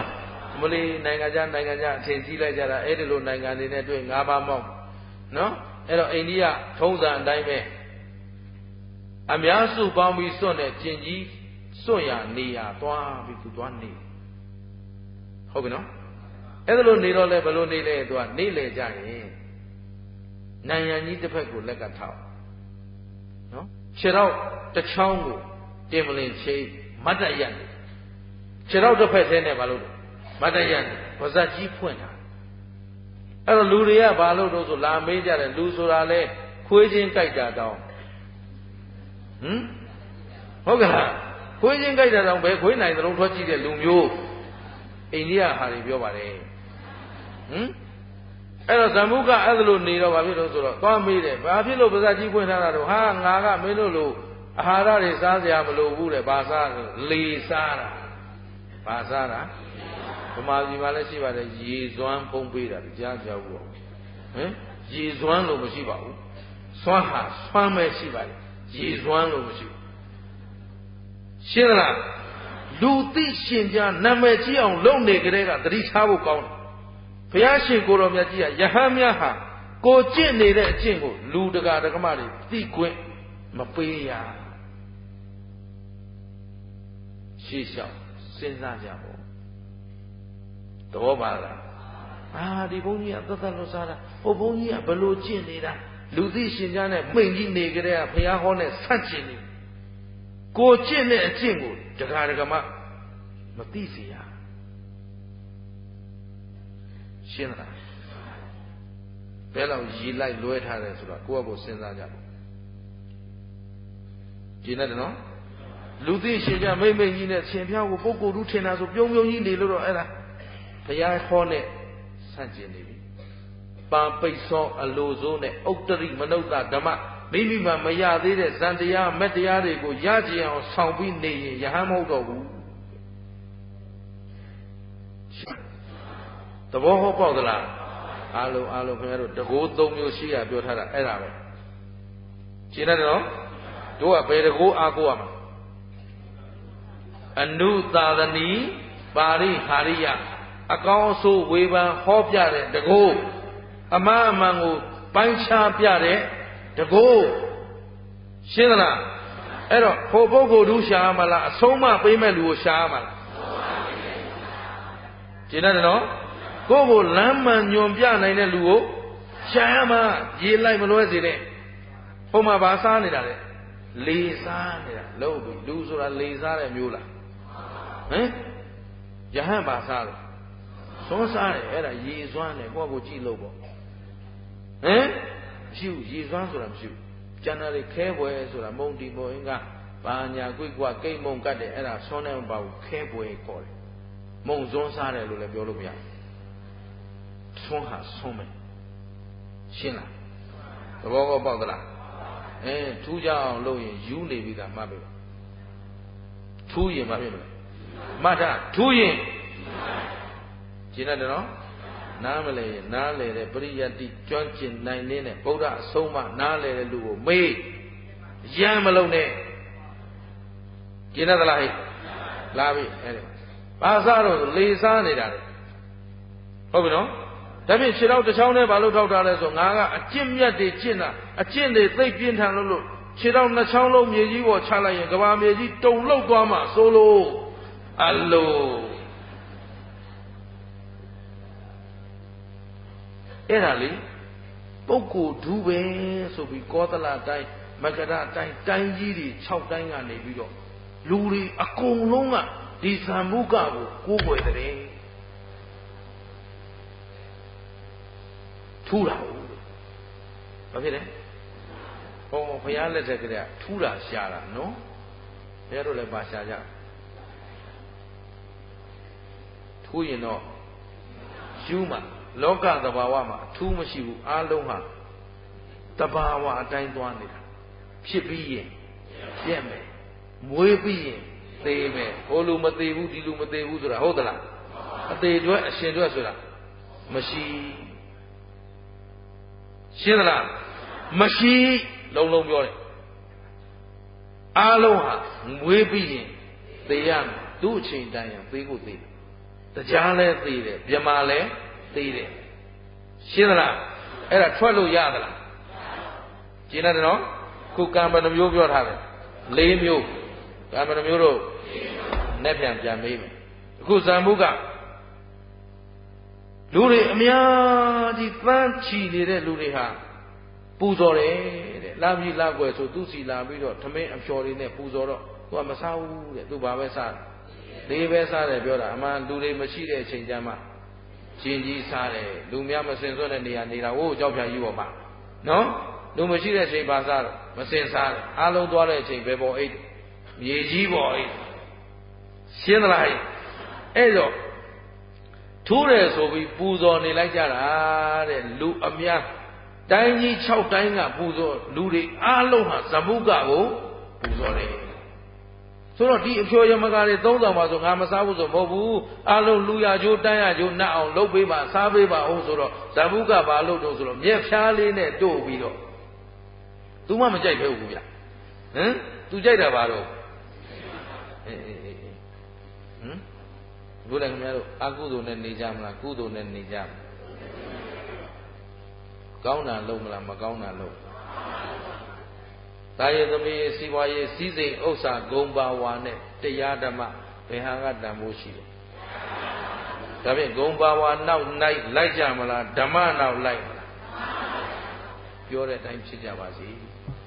မလီနိုင်ငံခြားနိုင်ငံခြားအထင်ကြီးလိုက်ကြတာအဲ့ဒီလိုနိုင်ငံတွေနဲ့တွေ့ငါးပါးမောက်နော်အဲ့တော့အိန္ဒိယထုံးစံအတိုင်းပဲအများစုပေါင်းပြီးစွန့်တဲ့ကျင်ကြီးစွန့်ရနေရသွားပြီးသူသွားနေဟုတ်ပြီနော်အဲ့ဒါလိုနေတော့လဲဘယ်လိုနေလဲသူကနေလေကြရင်နိုင်ငံကြီးတစ်ဖက်ကိုလက်ကထောက်နော်ခြေတော့တစ်ချောင်းကိုတင်မလင်ချိမတ်တရရခြေတော့တစ်ဖက်သေးနဲ့ဘာလို့မတ်တရဗဇက်ကြီးဖွင့်တာအဲ့တော့လူတွေကဘာလို့တော့ဆိုလာမေးကြတယ်လူဆိုတာလဲခွေးချင်းကြိုက်တာတောင်းဟမ်ဟုတ်ကဲ့ခွေးချင်းကြိုက်တာတောင်းဘယ်ခွေးနိုင်သလုံးထွက်ကြည့်တဲ့လူမျိုးအိန္ဒိယဟာတွေပြောပါတယ်ဟမ်အဲ့တော့ဇမ္မုကအဲ့လိုနေတော့ဘာဖြစ်လို့ဆိုတော့သွားမေးတယ်ဘာဖြစ်လို့ပါဇက်ကြီးဖွင့်ထားတာတော့ဟာငါကမင်းတို့လိုအာဟာရတွေစားစရာမလိုဘူးလေဘာစားလေစားတာဘာစားတာဗမာပြည်မှာလည်းရှိပါတယ်ရေစွမ်းပုံပေးတာကြားကြဘူးဟမ်ရေစွမ်းလို့မရှိပါဘူးစွမ်းဟာစွမ်းပဲရှိပါတယ်ရေစွမ်းလို့မရှိဘူးရှင်းလားလူသိရှင်ပြနာမည်ကြီးအောင်လုပ်နေကြတဲ့ကသတိထားဖို့ကောင်းတယ်ဘုရားရှင်ကိုယ်တော်မြတ်ကြီးကယဟန်မြတ်ဟာကိုကျင့်နေတဲ့အကျင့်ကိုလူတကာတက္ကမတွေသိခွင့်မပေးရရှေ့လျှောက်စဉ်းစားကြဖို့သဘောပါလားအာဒီဘုန်းကြီးကသတ်သတ်လို့စားတာဟိုဘုန်းကြီးကဘလို့ကျင့်နေတာလူသိရှင်ကြားနဲ့မိန်ကြီးနေကြတဲ့ကဘုရားဟောနဲ့ဆန့်ကျင်နေကိုကျင့်တဲ့အကျင့်ကိုတကာတက္ကမမသိစေရရှင်းလားဘယ်လောက်ရည်လိုက်လွဲထားတယ်ဆိုတော့ကိုယ့်အကိုစဉ်းစားကြပါဒီနဲ့နော်လူသိရှင်ကြမိမ့်မိတ်ကြီးနဲ့ရှင်ဖျားကိုပုဂ္ဂိုလ်လူထင်တာဆိုပြုံးပြုံးကြီးနေလို့တော့အဲ့ဒါဘုရားဟောနဲ့ဆန့်ကျင်နေပြီပန်ပိတ်စောအလိုစိုးနဲ့ဥတ္တရိမနုဿဓမ္မမိမိမှမရသေးတဲ့ဇန်တရားမက်တရားတွေကိုရကြင်အောင်ဆောင်ပြီးနေရင်ယဟန်မဟုတ်တော့ဘူးသဘောဟောပေါက်သလားအားလုံးအားလုံးခင်ဗျားတို့တကိုးသုံးမျိုးရှိရပြောထားတာအဲ့ဒါပဲရှင်းတယ်နော်တို့ကဘယ်တကိုးအားကိုးရမှာအနုသာသနီပါရိဟာရိယအကောင်းအဆိုးဝေဖန်ဟောပြတဲ့တကိုးအမှားအမှန်ကိုပိုင်းခြားပြတဲ့တကိုးရှင်းသလားအဲ့တော့ဟိုပုဂ္ဂိုလ်တို့ရှားမလားအဆုံးမပေးမဲ့လူကိုရှားမလားရှင်းတယ်နော်ကိုယ့်ကိုလမ်းမှန်ညွန်ပြနိုင်တဲ့လူကိုရှားရမှာရေလိုက်မလွဲစေတဲ့ဟိုမှာဘာစားနေတာလဲလေစားနေတာလို့ပြီလူဆိုတာလေစားတဲ့မျိုးလားဟမ်ယဟန်ဘာစားလဲသွန်းစားတယ်အဲ့ဒါရေစွမ်းတယ်ကိုယ့်ကိုကြည့်လို့ပေါ့ဟမ်မရှိဘူးရေစွမ်းဆိုတာမရှိဘူးကျန်တာတွေခဲပွဲဆိုတာမုံတီမောအင်းကဘာညာကွိကွာကိတ်မုံကတ်တယ်အဲ့ဒါဆွန်းနေမပါဘူးခဲပွဲခေါ်တယ်မုံစွန်းစားတယ်လို့လည်းပြောလို့မရဘူးဆွန်းဟာဆွန်းမယ်ရှင်းလားသဘောကောပေါက်သလားအဲထူးကြအောင်လုပ်ရင်ယူနေပြီသားမှတ်ပြီထူးရင်မဖြစ်ဘူးမှတ်တာထူးရင်ရှင်းတယ်နော်နားမလဲရင်နားလေတဲ့ပရိယတ္တိကျွမ်းကျင်နိုင်တဲ့ဗုဒ္ဓအဆုံးအမနားလေတဲ့လူကိုမေးရမ်းမလုံးနဲ့ရှင်းတယ်သလားဟဲ့လာပြီအဲ့ဒါဘာစားတော့လေစားနေတာလေဟုတ်ပြီနော်ဒါဖြင့်ခြေထောက်တစ်ချောင်းနဲ့ဘာလို့ထောက်ထားလဲဆိုငါကအကျင့်မြတ်တွေကျင့်တာအကျင့်တွေသိပ်ပြင်းထန်လို့လို့ခြေထောက်နှစ်ချောင်းလုံးမြေကြီးပေါ်ချလိုက်ရင်ကဘာမြေကြီးတုံလောက်သွားမှဆိုလို့အလိုအဲ့ဒါလေပုဂ္ဂိုလ်ဒူးပဲဆိုပြီးကောသလတိုင်းမကရတိုင်းတိုင်းကြီးတွေ၆တိုင်းကနေပြီးတော့လူတွေအကုန်လုံးကဒီဇံမုကကိုကိုးကွယ်တဲ့ထူးတာဟုတ်ဘာဖြစ်လဲဟောဘုရားလက်ထက်ကတည်းကထူးတာရှာတာနော်ဘုရားတို့လည်းပါရှာကြထူးရင်တော့ယူမှာလောကသဘာဝမှာအထူးမရှိဘူးအားလုံးဟာတဘာဝအတိုင်းသွားနေတာဖြစ်ပြီးရင်ပြက်မယ်မွေးပြီးရင်သေမယ်ဟိုလူမသေးဘူးဒီလူမသေးဘူးဆိုတာဟုတ်သလားအသေးအတွက်အရှင်အတွက်ဆိုတာမရှိရှင်းသလားမရှိလုံးလုံးပြောတယ်အားလုံးဟာမွေးပြီးရင်သေရမယ်သူ့အချိန်တိုင်းရင်သေကိုသေတယ်တတရားလဲသိတယ်မြမလဲသိတယ်ရှင်းသလားအဲ့ဒါထွက်လို့ရသလားရှင်းတယ်နော်ခုကံဘယ်နှမျိုးပြောထားလဲလေးမျိုးကံဘယ်နှမျိုးတော့နဲ့ပြန်ပြန်မေးမယ်အခုဇံမှုကလူတွေအများကြီးပန်းချီနေတဲ့လူတွေဟာပူဇော်တယ်တဲ့လာပြီလာွယ်ဆိုသူစီလာပြီးတော့ထမင်းအဖျော်တွေနဲ့ပူဇော်တော့သူကမစားဘူးတဲ့သူဘာပဲစားလေးပဲစားတယ်ပြောတာအမှန်လူတွေမရှိတဲ့အချိန်ကျမှရှင်ကြီးစားတယ်လူများမစင်စွက်တဲ့နေရာနေတာဟိုကြောက်ဖြာကြီးပေါ်မှာနော်လူမရှိတဲ့အချိန်ပါစားတော့မစင်စားတယ်အားလုံးသွားတဲ့အချိန်ပဲပေါ်အိတ်မြေကြီးပေါ်အိတ်ရှင်းသလားအဲ့တော့ထူးတယ်ဆိုပြီးပူဇော်နေလိုက်ကြတာတဲ့လူအများတိုင်းကြီး၆တိုင်းကပူဇော်လူတွေအားလုံးဟာဇမုကကိုပူဇော်တယ်ဆိုတော့ဒီအဖြောယမကတွေသုံးဆောင်ပါဆိုငါမစားဘူးဆိုမဟုတ်ဘူးအားလုံးလူရကျိုးတန်းရကျိုးနှက်အောင်လုပ်ပေးပါစားပေးပါအောင်ဆိုတော့ဇမုကဘာလို့တော့ဆိုတော့မြက်ဖြားလေးနဲ့တို့ပြီးတော့ तू မှမကြိုက်ပဲဘူးဗျဟမ် तू ကြိုက်တာပါတော့အေးအေးအေးဟမ်ဘုရားခင်ဗျားတို့အကုသိုလ်နဲ့နေကြမလားကုသိုလ်နဲ့နေကြမလားကောင်းတာလုပ်မလားမကောင်းတာလုပ်တာယေသမီးစီးပွားရေးစည်းစိမ်ဥစ္စာဂုံပါဝါနဲ့တရားဓမ္မဘယ်ဟာကတန်ဖိုးရှိတယ်ဒါဖြင့်ဂုံပါဝါနောက်နိုင်လိုက်ကြမလားဓမ္မနောက်လိုက်မလားပြောတဲ့အတိုင်းဖြစ်ကြပါစေ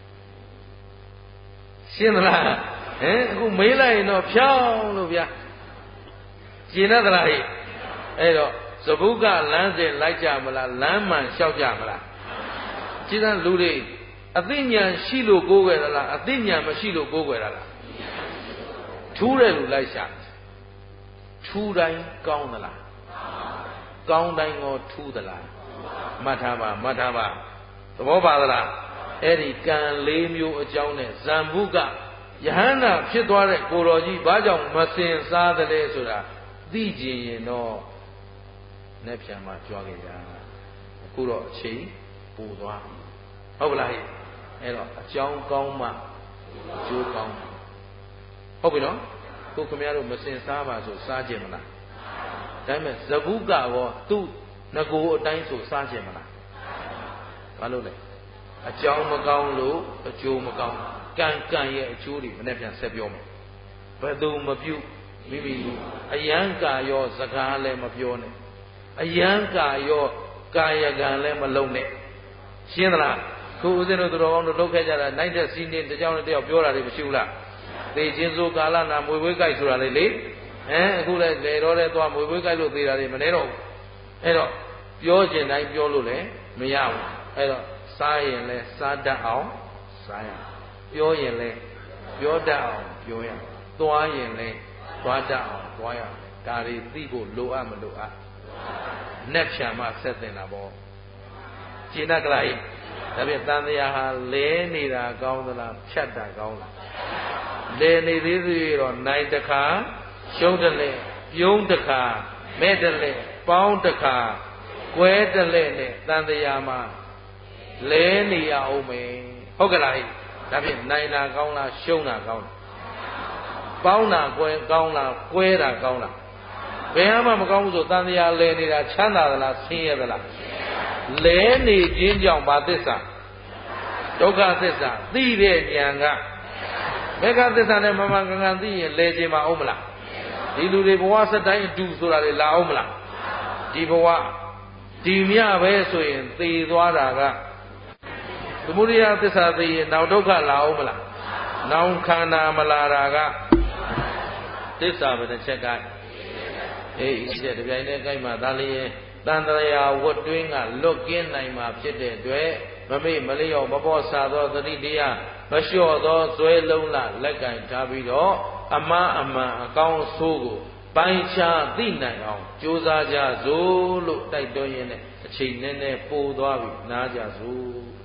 ရှင်းသလားဟင်အခုမေးလိုက်ရင်တော့ဖြောင်းလို့ဗျာရှင်းသလားဟဲ့အဲ့တော့သဘုကလမ်းစဉ်လိုက်ကြမလားလမ်းမှန်လျှောက်ကြမလားရှင်းတဲ့လူတွေအသိဉာဏ်ရှိလို့ကိုးကွယ်သလားအသိဉာဏ်မရှိလို့ကိုးကွယ်တာလားထူးတယ်လူလိုက်ရှာထူးတိုင်းကောင်းသလားကောင်းတိုင်းကိုထူးသလားမှတ်ထားပါမှတ်ထားပါသဘောပါသလားအဲ့ဒီကံလေးမျိုးအကြောင်းနဲ့ဇံဘုကယဟန္တာဖြစ်သွားတဲ့ကိုတော်ကြီးဘာကြောင့်မစင်စားသလဲဆိုတာသိကြရင်တော့နဲ့ပြန်မှကြွားကြတာအခုတော့အချိန်ပူသွားဟုတ်ပလားဟဲ့အဲ့တော့အကြောင်းကောင်းမှကျိုးကောင်းဟုတ်ပြီနော်ကိုခင်ဗျားတို့မစင်စားပါဆိုစားကြင်မလားဒါပေမဲ့ဇဘုကရောသူ့ငကိုအတိုင်းဆိုစားကြင်မလားဘာလို့လဲအကြောင်းမကောင်းလို့အကျိုးမကောင်းကံကံရဲ့အကျိုးတွေမနေ့ပြန်ဆက်ပြောမယ်ဘယ်သူမပြုမိမိအယံကာရောစကားလည်းမပြောနဲ့အယံကာရောကာယကံလည်းမလုံးနဲ့ရှင်းသလားခုဦးဇင်းတို့တော်ကောင်းတို့လုပ်ခဲ့ကြတာနိုင်တဲ့စီးနေတကြောင်နဲ့တယောက်ပြောတာတွေမရှိဘူးလားသေခြင်းစိုးကာလနာမွေဝေးကြိုက်ဆိုတာလေလေဟမ်အခုလည်းလေတော့လဲသွားမွေဝေးကြိုက်လို့သေတာတွေမနေတော့ဘူးအဲ့တော့ပြောကျင်တိုင်းပြောလို့လည်းမရဘူးအဲ့တော့စားရင်လည်းစားတတ်အောင်စားရပြောရင်လည်းပြောတတ်အောင်ပြောရသွားရင်လည်းသွားတတ်အောင်သွားရဒါတွေသိဖို့လိုအပ်မလိုအပ်နက်ဖြံမှဆက်တင်တာပေါ့ရှင်းတတ်ကြလားဒါဖြင့်တန်တရားဟာလဲနေတာကောင်းသလားဖြတ်တာကောင်းလားလဲနေသေးသေးတော့နိုင်တစ်ခါရှုံးတယ်လေပြုံးတစ်ခါမဲ့တယ်လေပေါင်းတစ်ခါကွဲတယ်လေနဲ့တန်တရားမှာလဲနေရအောင်မယ်ဟုတ်ကလားဒါဖြင့်နိုင်တာကောင်းလားရှုံးတာကောင်းလားပေါင်းတာကွဲကောင်းလားကွဲတာကောင်းလားဘယ်မှမကောင်းဘူးဆိုတန်တရားလဲနေတာချမ်းသာသလားဆင်းရဲသလားလဲနေခြင်းကြောင့်ဘာသစ္စာဒုက္ခသစ္စာသိတဲ့ဉာဏ်ကမေဃသစ္စာနဲ့မမှန်ကန်ကန်သိရင်လဲခြင်းမအောင်မလားဒီလူတွေဘဝစတိုင်းအတူဆိုတာလေလာအောင်မလားဒီဘဝဒီမြပဲဆိုရင်သေသွားတာကသမုဒိယသစ္စာသိရင်နောက်ဒုက္ခလာအောင်မလားနောင်ခန္ဓာမလာတာကသစ္စာပဲတစ်ချက်ကအေးဒီတဲ့ပြိုင်တဲ့ကိုက်မှာဒါလည်းတန်ត្រရာဝတ်တွင်းကလွတ်ကင်းနိုင်မှာဖြစ်တဲ့အတွက်မမေ့မလျော့မပေါ်ဆာသောသတိတရားမလျှော့သောဇွဲလုံးလလက်ကင်ထားပြီးတော့အမှားအမှန်အကောင်းဆိုးကိုပိုင်းခြားသိနိုင်အောင်ကြိုးစားကြစို့လို့တိုက်တွန်းရင်းနဲ့အချိန်နဲ့နဲ့ပိုသွားပြီနားကြစို့